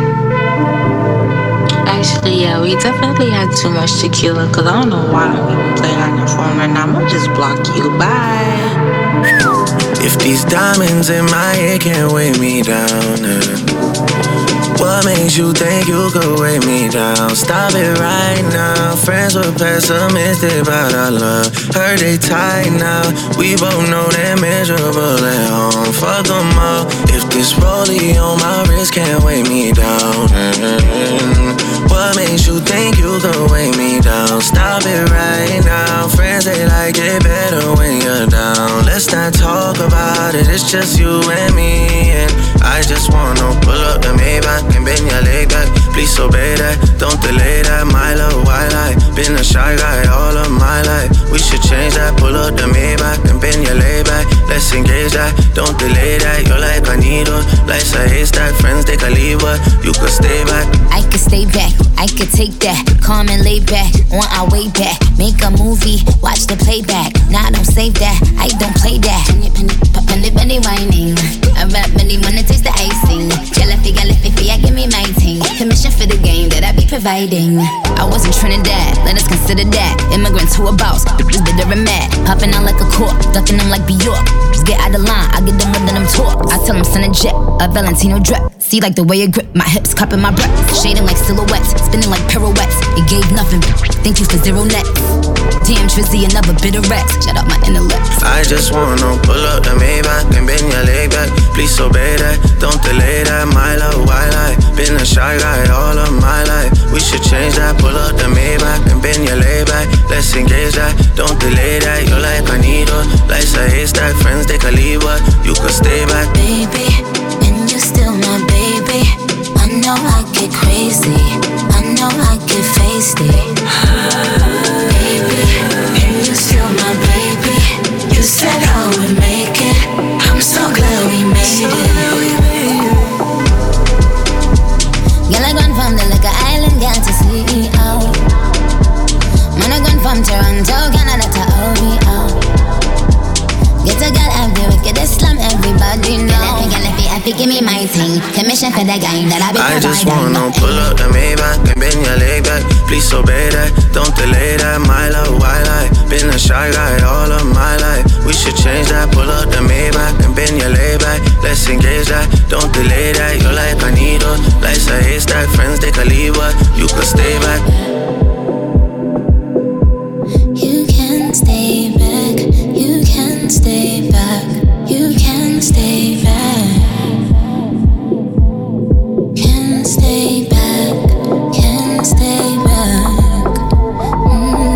Actually, yeah, we definitely had too much tequila. Cause I don't know why we were playing on your phone right now. I'ma just block you. Bye. If these diamonds in my head can't weigh me down, uh, what makes you think you could weigh me down? Stop it right now. Friends were pessimistic about our love. Heard they tight now. We both know they're miserable at home. Fuck them all. If this rollie on my wrist can't weigh me down, mm-hmm. What makes you think you could weigh me down? Stop it right now. Friends they like it better when you're down. Let's not talk about it. It's just you and me, and I just wanna pull up the Maybach and bend your leg back. Please obey that, don't delay that. My love, why lie? Been a shy guy all of my life. We should change that. Pull up the Maybach and bend your leg back. Let's engage that, don't delay that. You're like a needle, life's a haystack. Friends they can leave, but you could stay back. I could stay back, I could take that. Calm and lay back, on our way back. Make a movie, watch the playback. Nah, don't save that, I don't play that. Penny, penny, penny, penny whining. I rap really wanna taste the icing. Jella figure, lift it, I give me my ting. Commission for the game that I be providing. I was in Trinidad, let us consider that. Immigrant to a boss, just bitter and mad. Popping out like a cork, ducking them like Bjork. Just get out of line, I get them with them talk. I tell them send a jet, a Valentino drip. See like the way it grip, my hips cupping my breath. Shading like silhouettes, spinning like pirouettes. It gave nothing, thank you for zero net. Damn Trizzy, another bit of rats. Shut up my intellect. I just wanna pull up the Maybach and bend your leg back. Please obey that, don't delay that. My love, why lie? Been a shy guy all of my life. We should change that. Pull up the Maybach and bend your leg back. Let's engage that, don't delay that. You're like a needle, life's a haystack. Friends they can leave, but you could stay back. Baby, and you're still my baby. I know I get crazy, I know I get feisty. Baby, and you're still my baby. You said I would make it, I'm so glad we made it. Girl, I gone from the like an island, got to see out. from Toronto, Canada to O V O. Get a girl have the wickedest slam, everybody know. Get left it, get left it, give me my thing. Commission for the guy that I be I just providing. wanna pull up the Maybach and bend your leg back. Please obey that, don't delay that. My love, why lie? Been a shy guy all of my life. We should change that. Pull up the Maybach and bend your leg back. Let's engage that, don't delay that. You're like a needle, life's a haystack. Friends take a leave, but you could stay back. You can stay back. You can stay back. You can stay back. Can stay back. Can stay back. Mm.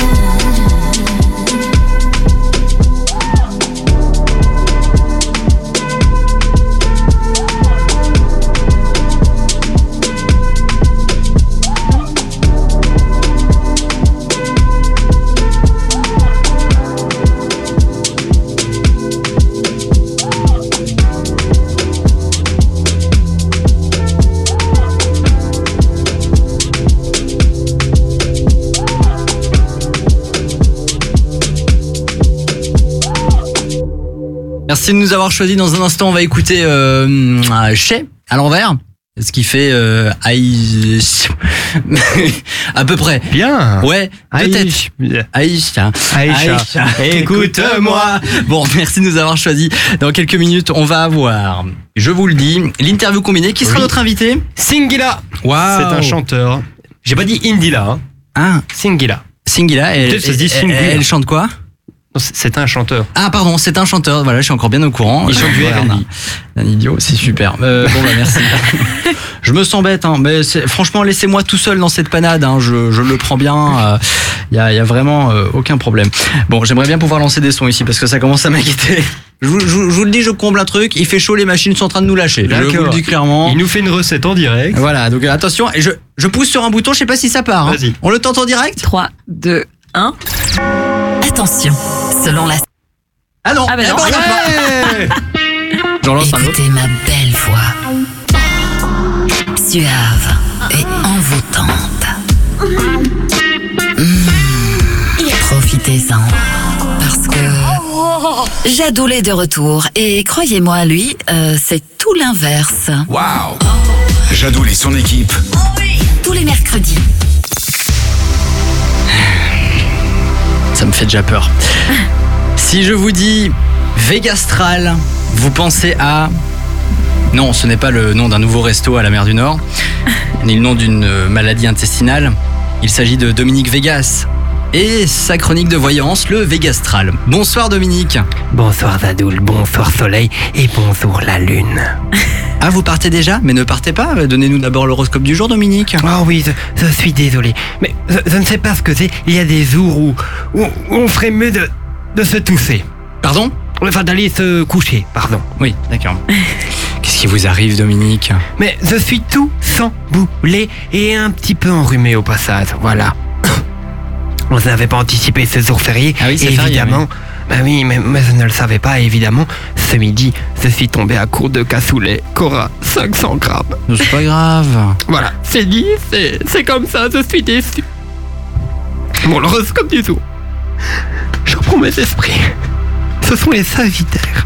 Merci de nous avoir choisi. Dans un instant, on va écouter euh, Chez à l'envers. Ce qui fait euh, Aïch à peu près. Bien. Ouais, peut-être. Aïcha. Aïcha. Écoute-moi. Bon, merci de nous avoir choisi. Dans quelques minutes, on va avoir, je vous le dis, l'interview combinée. Qui sera Oui. notre invité? Singila. Wow. C'est un chanteur. J'ai pas dit Indila. Hein. Ah. Singila. Singila. Elle, Peut-être ça se dit elle- Singila. elle chante quoi? Non, c'est- C'est un chanteur. Ah pardon, c'est un chanteur. Voilà, je suis encore bien au courant. Il chante du Voilà, R and B. on a Un idiot, c'est super. Euh, bon bah merci. Je me sens bête, hein, mais c'est- franchement laissez-moi tout seul dans cette panade. Hein, je, je le prends bien. Il euh, y, a, y a vraiment euh, aucun problème. Bon, j'aimerais bien pouvoir lancer des sons ici parce que ça commence à m'inquiéter. Je, vous- je vous- je vous le dis, je comble un truc. Il fait chaud, les machines sont en train de nous lâcher. Je vous le dis clairement. Il nous fait une recette en direct. Voilà, donc euh, attention. Et je, je pousse sur un bouton. Je sais pas si ça part. Hein. Vas-y. On le tente en direct. trois, deux, un. Attention, selon la... Ah non. Ah bah eh non. ben, on lance pas. J'en lance un autre. Écoutez ma belle voix, suave et envoûtante. Mmh. Profitez-en, parce que Jadoul est de retour et croyez-moi, lui, euh, c'est tout l'inverse. Waouh. Jadoul et son équipe. Tous les mercredis. Ça me fait déjà peur. Si je vous dis Végastral, vous pensez à... Non, ce n'est pas le nom d'un nouveau resto à la mer du Nord, ni le nom d'une euh, maladie intestinale. Il s'agit de Dominique Vegas et sa chronique de voyance, le Végastral. Bonsoir Dominique. Bonsoir Zadoul, bonsoir Soleil et bonjour la Lune. Ah, vous partez déjà? Mais ne partez pas, donnez-nous d'abord l'horoscope du jour Dominique. Oh oui, je, je suis désolé, mais je, je ne sais pas ce que c'est. Il y a des jours où, où, où on ferait mieux de, de se tousser. Pardon? Enfin, d'aller se coucher, pardon. Oui, d'accord. Qu'est-ce qui vous arrive Dominique? Mais je suis tout chamboulé et un petit peu enrhumé au passage, voilà. On n'avait pas anticipé ce jour férié. Ah oui, c'est et férié, évidemment, bah oui, mais, mais je ne le savais pas, évidemment. Ce midi, je suis tombé à court de cassoulet, Cora, cinq cents grammes. C'est pas grave. Voilà, c'est dit, c'est, c'est comme ça, je suis déçu. Bon, l'horoscope du jour. Je reprends mes esprits. Ce sont les Sagittaires.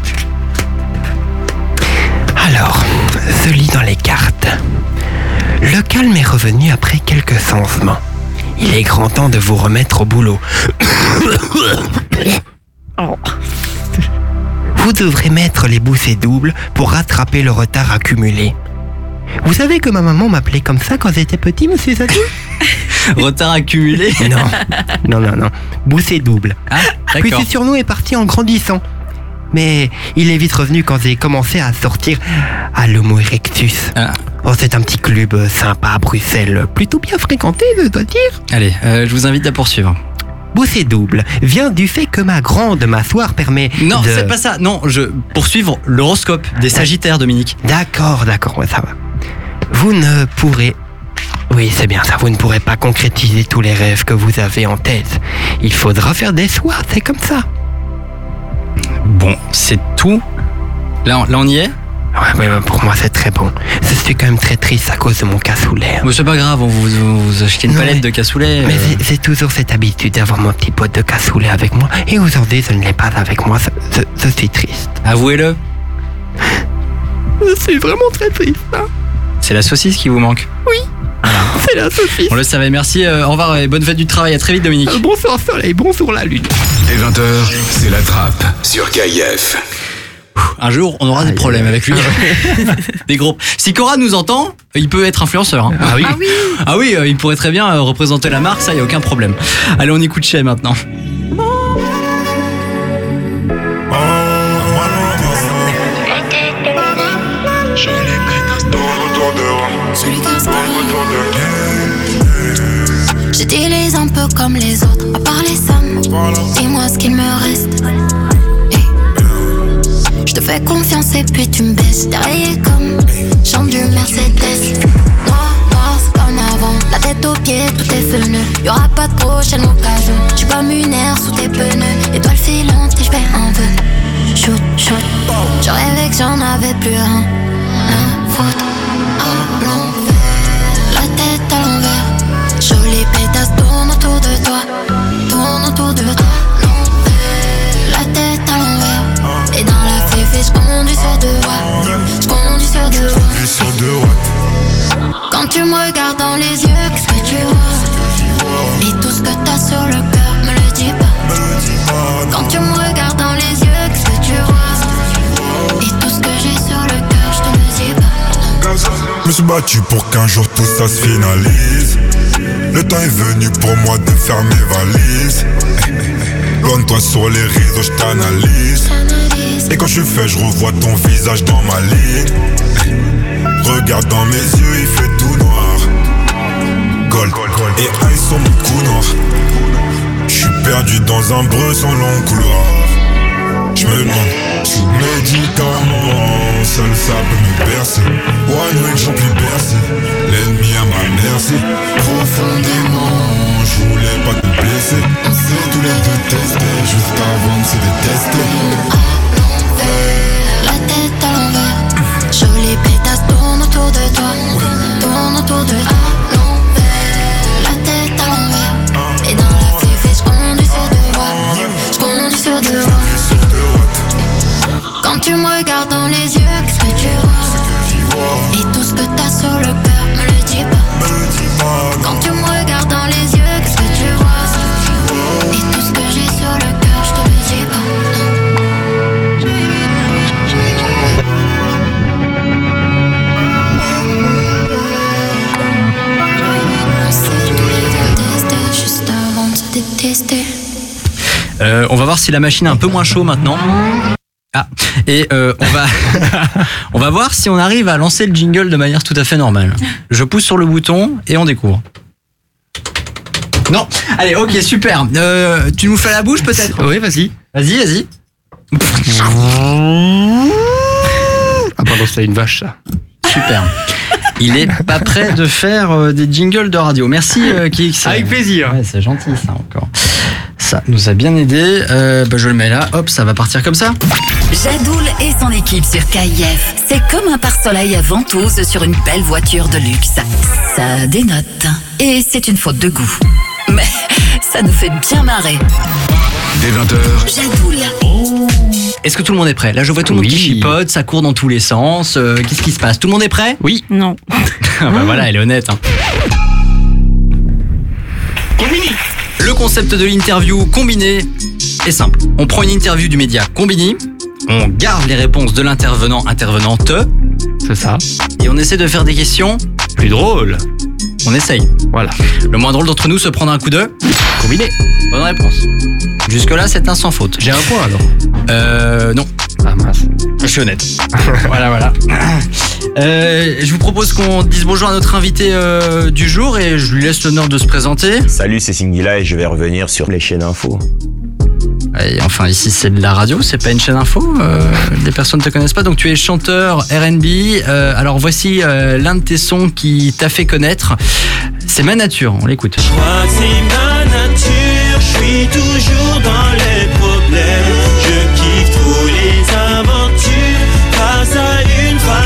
Alors, je lis dans les cartes. Le calme est revenu après quelques changements. Il est grand temps de vous remettre au boulot. Vous devrez mettre les bouchées doubles pour rattraper le retard accumulé. Vous savez que ma maman m'appelait comme ça quand j'étais petit, monsieur Zadou? Retard accumulé? Non, non, non, non. Boussée double. Ah, Puis d'accord. ce surnom est parti en grandissant. Mais il est vite revenu quand j'ai commencé à sortir à l'Homo erectus. Ah. Oh, c'est un petit club euh, sympa à Bruxelles, plutôt bien fréquenté, je dois dire. Allez, euh, je vous invite à poursuivre. Boussée double vient du fait que ma grande mâchoire permet Non, de... c'est pas ça. Non, je poursuivre l'horoscope des Sagittaires, Dominique. D'accord, d'accord, ouais, ça va. Vous ne pourrez... Oui, c'est bien ça, vous ne pourrez pas concrétiser tous les rêves que vous avez en tête. Il faudra faire des choix, c'est comme ça. Bon, c'est tout. Là, on- là, on y est? Ouais, ouais, pour moi c'est très bon. Je suis quand même très triste à cause de mon cassoulet. Mais c'est pas grave, vous, vous, vous achetez une Non, palette mais- de cassoulet. Mais euh, j'ai- j'ai toujours cette habitude d'avoir mon petit pot de cassoulet avec moi. Et aujourd'hui, je ne l'ai pas avec moi. Je, je- je suis triste. Avouez-le, Je suis vraiment très triste. Hein. c'est la saucisse qui vous manque. Oui, c'est la saucisse. On le savait, merci, euh, au revoir et bonne fête du travail, à très vite Dominique. Euh, bonsoir soleil, bonsoir la lune. Dès vingt heures, c'est la trappe sur K I F. Un jour, on aura des problèmes avec lui. Des gros. Si Cora nous entend, il peut être influenceur. Hein. Ah oui. Ah oui. Ah oui, euh, il pourrait très bien euh, représenter la marque, ça, y a aucun problème. Allez, on écoute Shay maintenant. J'utilise un peu comme les autres, à part les sommes. Dis-moi ce qu'il me reste. Hey. Je te fais confiance et puis tu me baisses. Derrière comme chante du Mercedes. Noir, noir, c'est comme avant. La tête aux pieds, tout est feneux. Y'aura pas de prochaine occasion. J'suis comme une aire sous tes pneus. Étoile filante et j'fais un vœu. Shoot, shoot. Je rêvais que j'en avais plus un. Un faute à l'envers. La tête à l'envers. Jolie pétasse tourne autour de toi. Tourne autour de toi. L'envers. La tête à l'envers. Et dans la féfé, j'conduis sur deux voies. J'conduis sur deux voies. Quand tu me regardes dans les yeux, qu'est-ce que tu vois? Et tout ce que t'as sur le cœur, me le dis pas. Quand tu me regardes dans les yeux, qu'est-ce que tu vois? Et tout ce que j'ai sur le cœur, je te le dis pas. Je me suis battu pour qu'un jour tout ça se finalise. Le temps est venu pour moi de faire mes valises. Loin de toi sur les réseaux, je t'analyse. Et quand je suis fait, je revois ton visage dans ma ligne. Regarde dans mes yeux, il fait tout noir. Gold et ice sur mon cou noir. Je suis perdu dans un breu sans long couloir. Je me demande, sous médicaments, seul ça peut me percer. One way, j'en plus bercé. L'ennemi à ma merci. Profondément, je voulais pas te blesser. On s'est tous les deux testés, juste avant de se détester. La tête à l'envers. Jolie pétasse tourne autour de toi. Tourne autour de toi. L'envers. La tête à l'envers. Et dans la féfé, j'conduis sur deux voies. J'conduis sur deux voies. Quand tu me regardes dans les yeux, qu'est-ce que tu vois? Et tout ce que t'as sur le cœur, me le dis pas. Quand tu me regardes dans les yeux, qu'est-ce que tu vois? Et tout ce que j'ai sur le cœur, je te le dis pas. On s'est tous les deux testés, juste avant de se détester. Euh, on va voir si la machine est un peu moins chaud maintenant. Ah, et euh, on va on va voir si on arrive à lancer le jingle de manière tout à fait normale. Je pousse sur le bouton et on découvre. Non, allez, ok, super. Euh, tu nous fais la bouche peut-être? Oui, vas-y. Vas-y, vas-y. Ah pardon, c'est une vache ça. Super. Il est pas prêt de faire euh, des jingles de radio. Merci euh, K X. Avec plaisir. Ouais, c'est gentil ça encore. Ça nous a bien aidé. Euh, bah, je le mets là, hop, ça va partir comme ça. Jadoul et son équipe sur K I F. C'est comme un pare-soleil à ventouse sur une belle voiture de luxe. Ça dénote. Et c'est une faute de goût. Mais ça nous fait bien marrer. Dès vingt heures, Jadoul. Est-ce que tout le monde est prêt? Là, je vois tout le monde Oui. qui chipote, ça court dans tous les sens. Euh, Qu'est-ce qui se passe? Tout le monde est prêt? Oui. Non. Ah bah voilà, elle est honnête. Hein. Le concept de l'interview Combini est simple. On prend une interview du média Combini, on garde les réponses de l'intervenant intervenante, C'est ça. et on essaie de faire des questions Plus drôle. On essaye. Voilà. Le moins drôle d'entre nous se prendre un coup de Combiné. Bonne réponse. Jusque-là, c'est un sans faute. J'ai un point alors. Euh, non. Ah mince. Je suis honnête. Voilà, voilà. Euh, je vous propose qu'on dise bonjour à notre invité euh, du jour et je lui laisse l'honneur de se présenter. Salut, c'est Singila et je vais revenir sur les chaînes info. Et enfin, ici, c'est de la radio, c'est pas une chaîne info. Euh, les personnes ne te connaissent pas. Donc, tu es chanteur R and B. Euh, alors, voici euh, l'un de tes sons qui t'a fait connaître. C'est Ma Nature. On l'écoute. Je crois que c'est ma nature, je suis toujours dans les problèmes. Je kiffe trop les aventures, face à une femme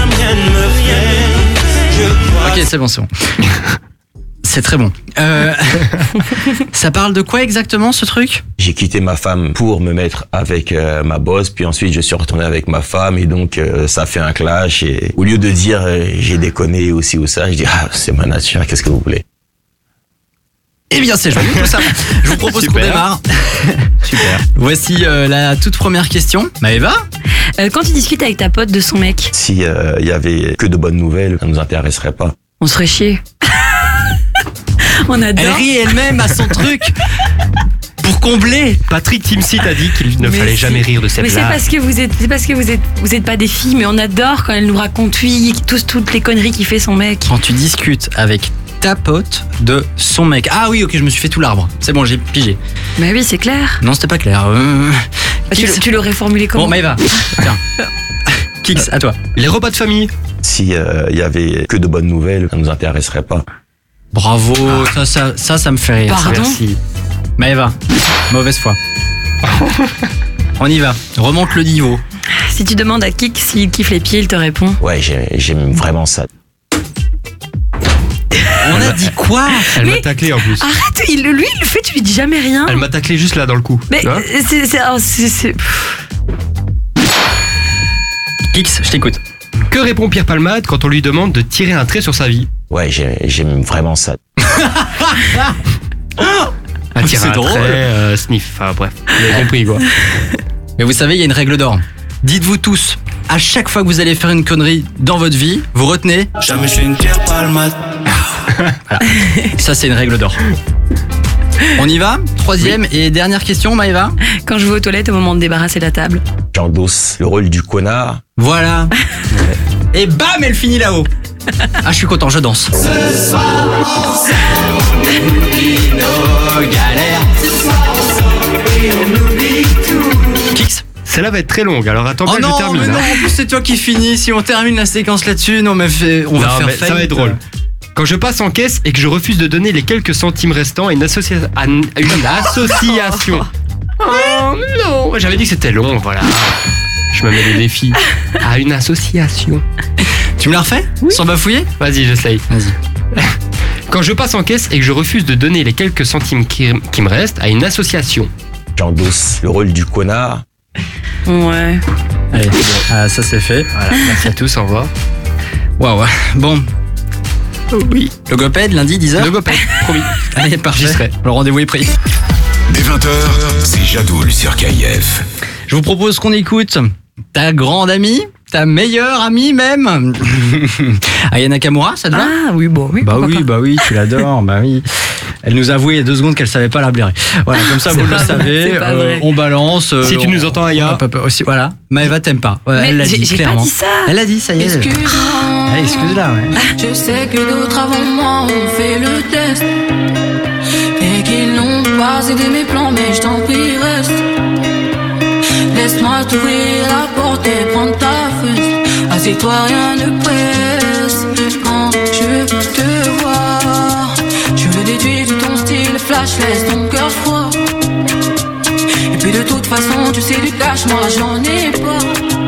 c'est bon, c'est bon. C'est très bon. Euh, ça parle de quoi exactement ce truc ? J'ai quitté ma femme pour me mettre avec euh, ma boss, puis ensuite je suis retourné avec ma femme et donc euh, ça fait un clash. Et au lieu de dire euh, j'ai déconné aussi ou ça, je dis ah c'est ma nature, qu'est-ce que vous voulez ? Eh bien c'est joli tout ça. Je vous propose qu'on démarre. Super. Voici euh, la toute première question. Maëva ? Euh, quand tu discutes avec ta pote de son mec, Si il euh, y avait que de bonnes nouvelles, ça nous intéresserait pas. on se ferait chier. On adore. Elle rit elle-même à son truc pour combler. Patrick Timsit a dit qu'il ne Mais fallait c'est- jamais rire de cette Mais c'est blague. parce que vous êtes, c'est parce que vous êtes, vous êtes pas des filles, mais on adore quand elle nous raconte oui, tous, toutes les conneries qu'il fait son mec. Quand tu discutes avec ta pote de son mec. Ah oui, ok, je me suis fait tout l'arbre. C'est bon, j'ai pigé. Bah oui, c'est clair. Non, c'était pas clair. Euh... Bah, tu, Kix. tu l'aurais formulé comment? Bon, Maëva, tiens. Kix, à toi. Les repas de famille. Si il euh, y avait que de bonnes nouvelles, ça nous intéresserait pas. Bravo, ça, ça, ça, ça me fait rire. Pardon Merci. Maëva, mauvaise foi. On y va, remonte le niveau. Si tu demandes à Kik s'il kiffe les pieds, il te répond. Ouais, j'ai- j'aime vraiment ça. On a dit quoi? Elle Mais- m'a taclé en plus. Arrête, il, lui, il le fait, tu lui dis jamais rien. Elle m'a taclé juste là dans le cou. Mais Tu vois c'est, c'est, alors, c'est, c'est- Kix, je t'écoute. Que répond Pierre Palmade quand on lui demande de tirer un trait sur sa vie? Ouais, j'ai- j'aime vraiment ça. Un tirer C'est un drôle. trait, euh, sniff, enfin bref, vous avez compris quoi. Mais vous savez, il y a une règle d'or. Dites-vous tous, à chaque fois que vous allez faire une connerie dans votre vie, vous retenez. Jamais je suis une Pierre Palmade. Voilà. Ça, c'est une règle d'or. On y va? Troisième et dernière question, Maëva. quand je vais aux toilettes au moment de débarrasser la table. J'endosse le rôle du connard. Voilà. Et bam, elle finit là-haut. Ah, je suis content, je danse. Ce soir, on s'aime, on oublie nos galères. Ce soir, on s'oublie, on oublie tout. Kix. Celle-là va être très longue, alors attends Oh bien que non, je termine. mais non, hein. en plus c'est toi qui finis. Si on termine la séquence là-dessus, non mais fait- on va Non, faire mais ça faillite. va être drôle. Quand je passe en caisse et que je refuse de donner les quelques centimes restants à une, associa- à une une association. Oh non, j'avais dit que c'était long, voilà. Je me mets des défis. À une association. Tu me la refais? Sans bafouiller? Vas-y, j'essaye. Vas-y. Quand je passe en caisse et que je refuse de donner les quelques centimes qui, qui me restent à une association. J'endosse le rôle du connard. Ouais. Allez, ah, ça c'est fait. Voilà, merci à tous, au revoir. Waouh. Bon. Oui. Logopède, lundi, dix heures. Logopède, promis. Allez, parfait. J'y serai. Le rendez-vous est pris. Dès vingt heures, c'est Jadoul sur K I F. Je vous propose qu'on écoute ta grande amie, ta meilleure amie même. Aya Nakamura, ça te va? Ah oui, bon, oui. Bah pourquoi oui, pas. bah oui, tu l'adores, bah oui. Elle nous a avoué il y a deux secondes qu'elle savait pas la blairer. Voilà, comme ça vous C'est le pas vrai, savez, c'est pas euh, vrai. on balance. euh, Si tu on- nous entends, Aya. on a pas peur aussi, voilà. Maëva t'aime pas. Ouais, Mais elle l'a j'ai- dit j'ai pas clairement. dit ça. Elle a dit, ça y est. Excuse-moi. Allez, excuse-la, ouais. Je sais que d'autres avant moi ont fait le test et qu'ils n'ont pas aidé mes plans, mais je t'en prie reste. Laisse-moi t'ouvrir la porte et prendre ta fesse. Assieds-toi, rien ne presse. Quand je te vois, je le déduis de ton style flash, laisse ton cœur froid. Et puis de toute façon, tu sais du cash, moi j'en ai pas.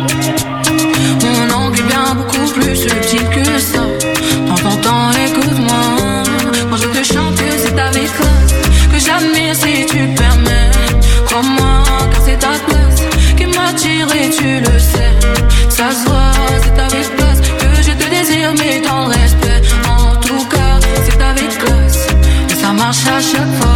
Mon angle est bien beaucoup plus subtil que ça. Prends ton temps, écoute-moi. Quand je te chante, c'est avec classe que j'admire si tu permets. Crois-moi, car c'est ta place qui m'attire et tu le sais. Ça se voit, c'est avec classe que je te désire, mais dans le respect. En tout cas, c'est avec classe et ça marche à chaque fois.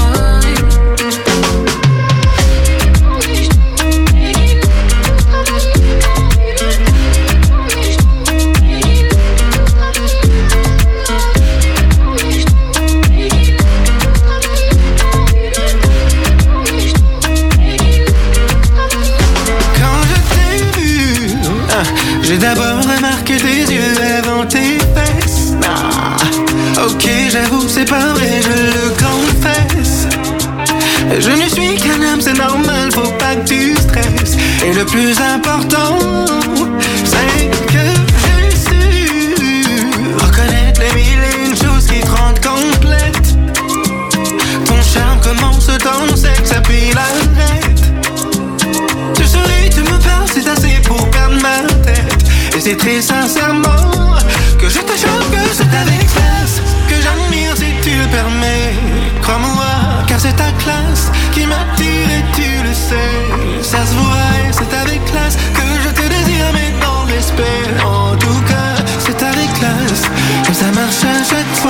Quand je t'ai vu, ah, j'ai d'abord remarqué tes yeux avant tes fesses. Ah, ok, j'avoue, c'est pas vrai, je le confesse. Je ne suis qu'un homme, c'est normal, faut pas que tu stresses. Et le plus important, c'est que j'ai su reconnaître les mille et une choses qui te rendent complète. Ton charme commence dans le sexe, puis l'arrête. Tu souris, tu me parles, c'est assez pour perdre ma tête. Et c'est très sincèrement que je te chante que c'est avec ça. classe qui m'attire et tu le sais. Ça se voit, c'est avec classe que je te désire, mais dans le respect. En tout cas, c'est avec classe que ça marche à chaque fois.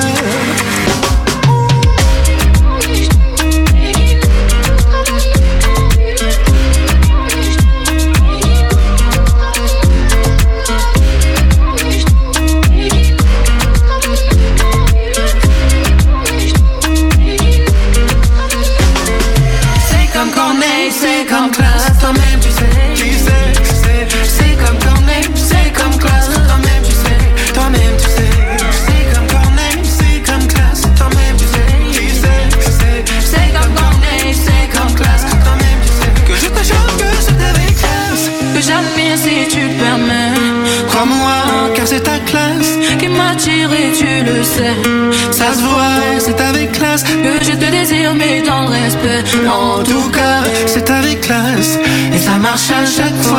C'est comme classe, toi-même tu sais, tu sais, tu sais. C'est comme Corneille, c'est comme classe, toi-même tu sais, toi-même tu sais. C'est comme Corneille, c'est comme classe, toi-même tu sais, tu sais, tu sais. C'est comme Corneille, c'est comme classe, toi-même tu sais. Que je te jure que c'est avec classe que j'admire si tu le permets. Crois-moi, car c'est ta classe qui m'attire et tu le sais. Ça se voit, c'est avec classe que je te désire, mais dans le respect. En tout cas, c'est avec classe et ça marche à chaque fois.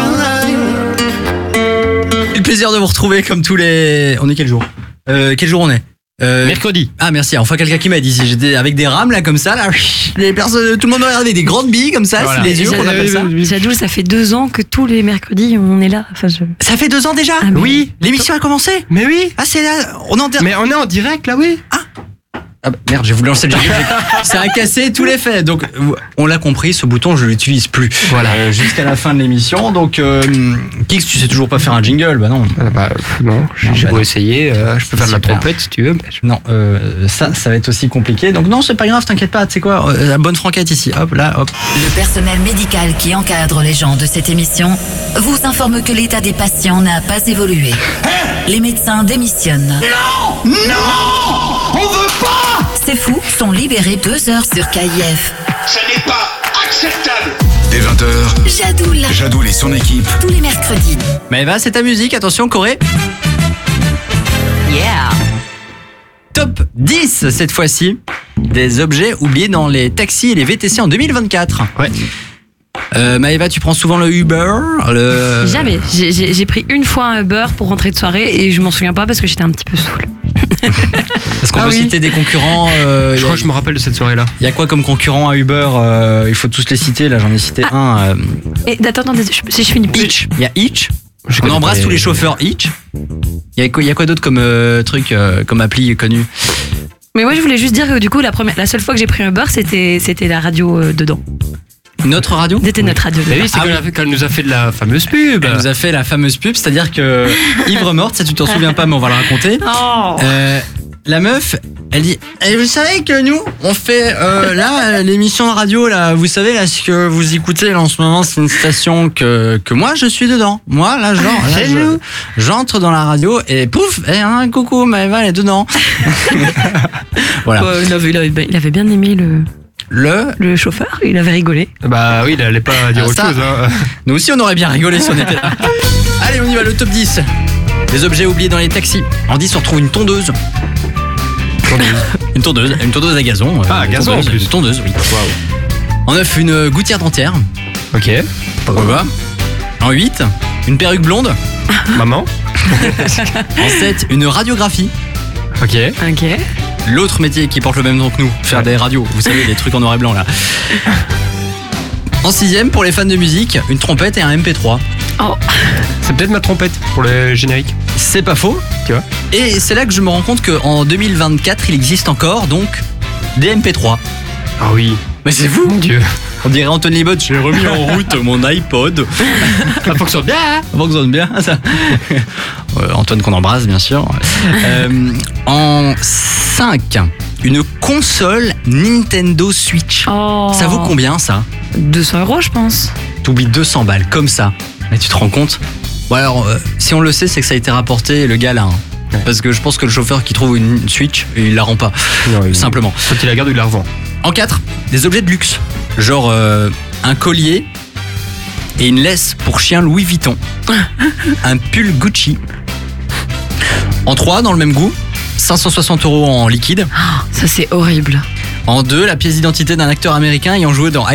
Le plaisir de vous retrouver comme tous les... On est quel jour euh, Quel jour on est euh... Mercredi. Ah merci, enfin quelqu'un qui m'a dit, si j'étais avec des rames là comme ça, là, les personnes, tout le monde me regardait, des grandes billes comme ça, voilà. C'est les yeux qu'on appelle ça. Jadoul, ça fait deux ans que tous les mercredis on est là. Enfin, je... Ça fait deux ans déjà ah, oui. L'émission a commencé. Mais oui. Ah c'est là, on est en... Mais on est en direct là, oui. Ah Ah bah, merde, j'ai voulu lancer le jingle, ça a cassé tous les faits. Donc, on l'a compris, ce bouton, je l'utilise plus. Voilà, euh, jusqu'à la fin de l'émission. Donc, euh, Kix, tu sais toujours pas faire un jingle, bah non. Ah bah non, j'ai bah beau essayer. Euh, je peux faire de la trompette si tu veux. Mais je... Non, euh, ça, ça va être aussi compliqué. Donc non, c'est pas grave, t'inquiète pas. Tu sais quoi, euh, la bonne franquette ici. Hop, là, hop. Le personnel médical qui encadre les gens de cette émission vous informe que l'état des patients n'a pas évolué. Les médecins démissionnent. Non, non, on veut pas. Ces fous sont libérés deux heures sur K I F. Ce n'est pas acceptable. Dès vingt heures, Jadoul. Jadoul et son équipe. Tous les mercredis. Maëva, c'est ta musique, attention Corée. Yeah. Top dix cette fois-ci des objets oubliés dans les taxis et les V T C en deux mille vingt-quatre. Ouais. Euh, Maëva, tu prends souvent le Uber le... Jamais. J'ai, j'ai, j'ai pris une fois un Uber pour rentrer de soirée et je m'en souviens pas parce que j'étais un petit peu saoule. Parce qu'on ah peut oui. citer des concurrents. Euh, je crois que je me rappelle de cette soirée-là. Il y a quoi comme concurrent à Uber euh, il faut tous les citer, là j'en ai cité ah. un. Euh... Et attends, attends, si je fais une Hitch. Il y a Hitch. Je On embrasse tous les chauffeurs Hitch. Il y a quoi, il y a quoi d'autre comme euh, truc, euh, comme appli connu? Mais moi je voulais juste dire que du coup la première, la seule fois que j'ai pris un Uber c'était, c'était la radio euh, dedans. Notre radio? C'était notre radio. Mais oui, c'est ah quand, oui. quand elle nous a fait de la fameuse pub. Elle nous a fait la fameuse pub, c'est-à-dire que Ivre morte, ça tu t'en souviens pas, mais on va le raconter. Oh. Euh, la meuf, elle dit, eh, vous savez que nous, on fait euh, là l'émission de radio là, vous savez là ce que vous écoutez là, en ce moment, c'est une station que que moi je suis dedans. Moi là, genre, là je, j'entre dans la radio et pouf, eh, hein, coucou, Maëva elle est dedans. Voilà. Oh, il, avait, il, avait, il avait bien aimé le. Le... le chauffeur, il avait rigolé. Bah oui, il allait pas dire ah, autre ça, chose. Hein. Nous aussi, on aurait bien rigolé si on était là. Allez, on y va, le top dix. Des objets oubliés dans les taxis. En dix, on retrouve une tondeuse. Tondeuse. Une tondeuse, une tondeuse à gazon. Ah, à gazon tondeuse, en plus. Une tondeuse, oui. Wow. En neuf, une gouttière dentaire. Ok. Pourquoi pas. En huit, une perruque blonde. Maman. En sept, une radiographie. Ok. Ok. L'autre métier qui porte le même nom que nous, faire des radios, vous savez, les trucs en noir et blanc là. En sixième, pour les fans de musique, une trompette et un M P trois. Oh. C'est peut-être ma trompette pour le générique. C'est pas faux. Tu vois. Et c'est là que je me rends compte qu'en deux mille vingt-quatre, il existe encore donc des M P trois. Ah oui. Mais c'est fou. Mon Dieu. On dirait Anthony Bott, j'ai remis en route mon iPod. Ça fonctionne bien, hein. Ça fonctionne bien, ça. Euh, Antoine qu'on embrasse, bien sûr. Euh, en cinq, une console Nintendo Switch. Oh. Ça vaut combien, ça? deux cents euros, je pense. T'oublies deux cents balles, comme ça. Mais tu te rends compte? Bon alors, euh, si on le sait, c'est que ça a été rapporté, le gars là. Hein. Ouais. Parce que je pense que le chauffeur qui trouve une Switch, il la rend pas. Non, il... Simplement. Quand il la garde, il la revend. En quatre, des objets de luxe. Genre euh, un collier et une laisse pour chien Louis Vuitton. Un pull Gucci. En trois, dans le même goût, cinq cent soixante euros en liquide. Oh, ça c'est horrible. En deux, la pièce d'identité d'un acteur américain ayant joué dans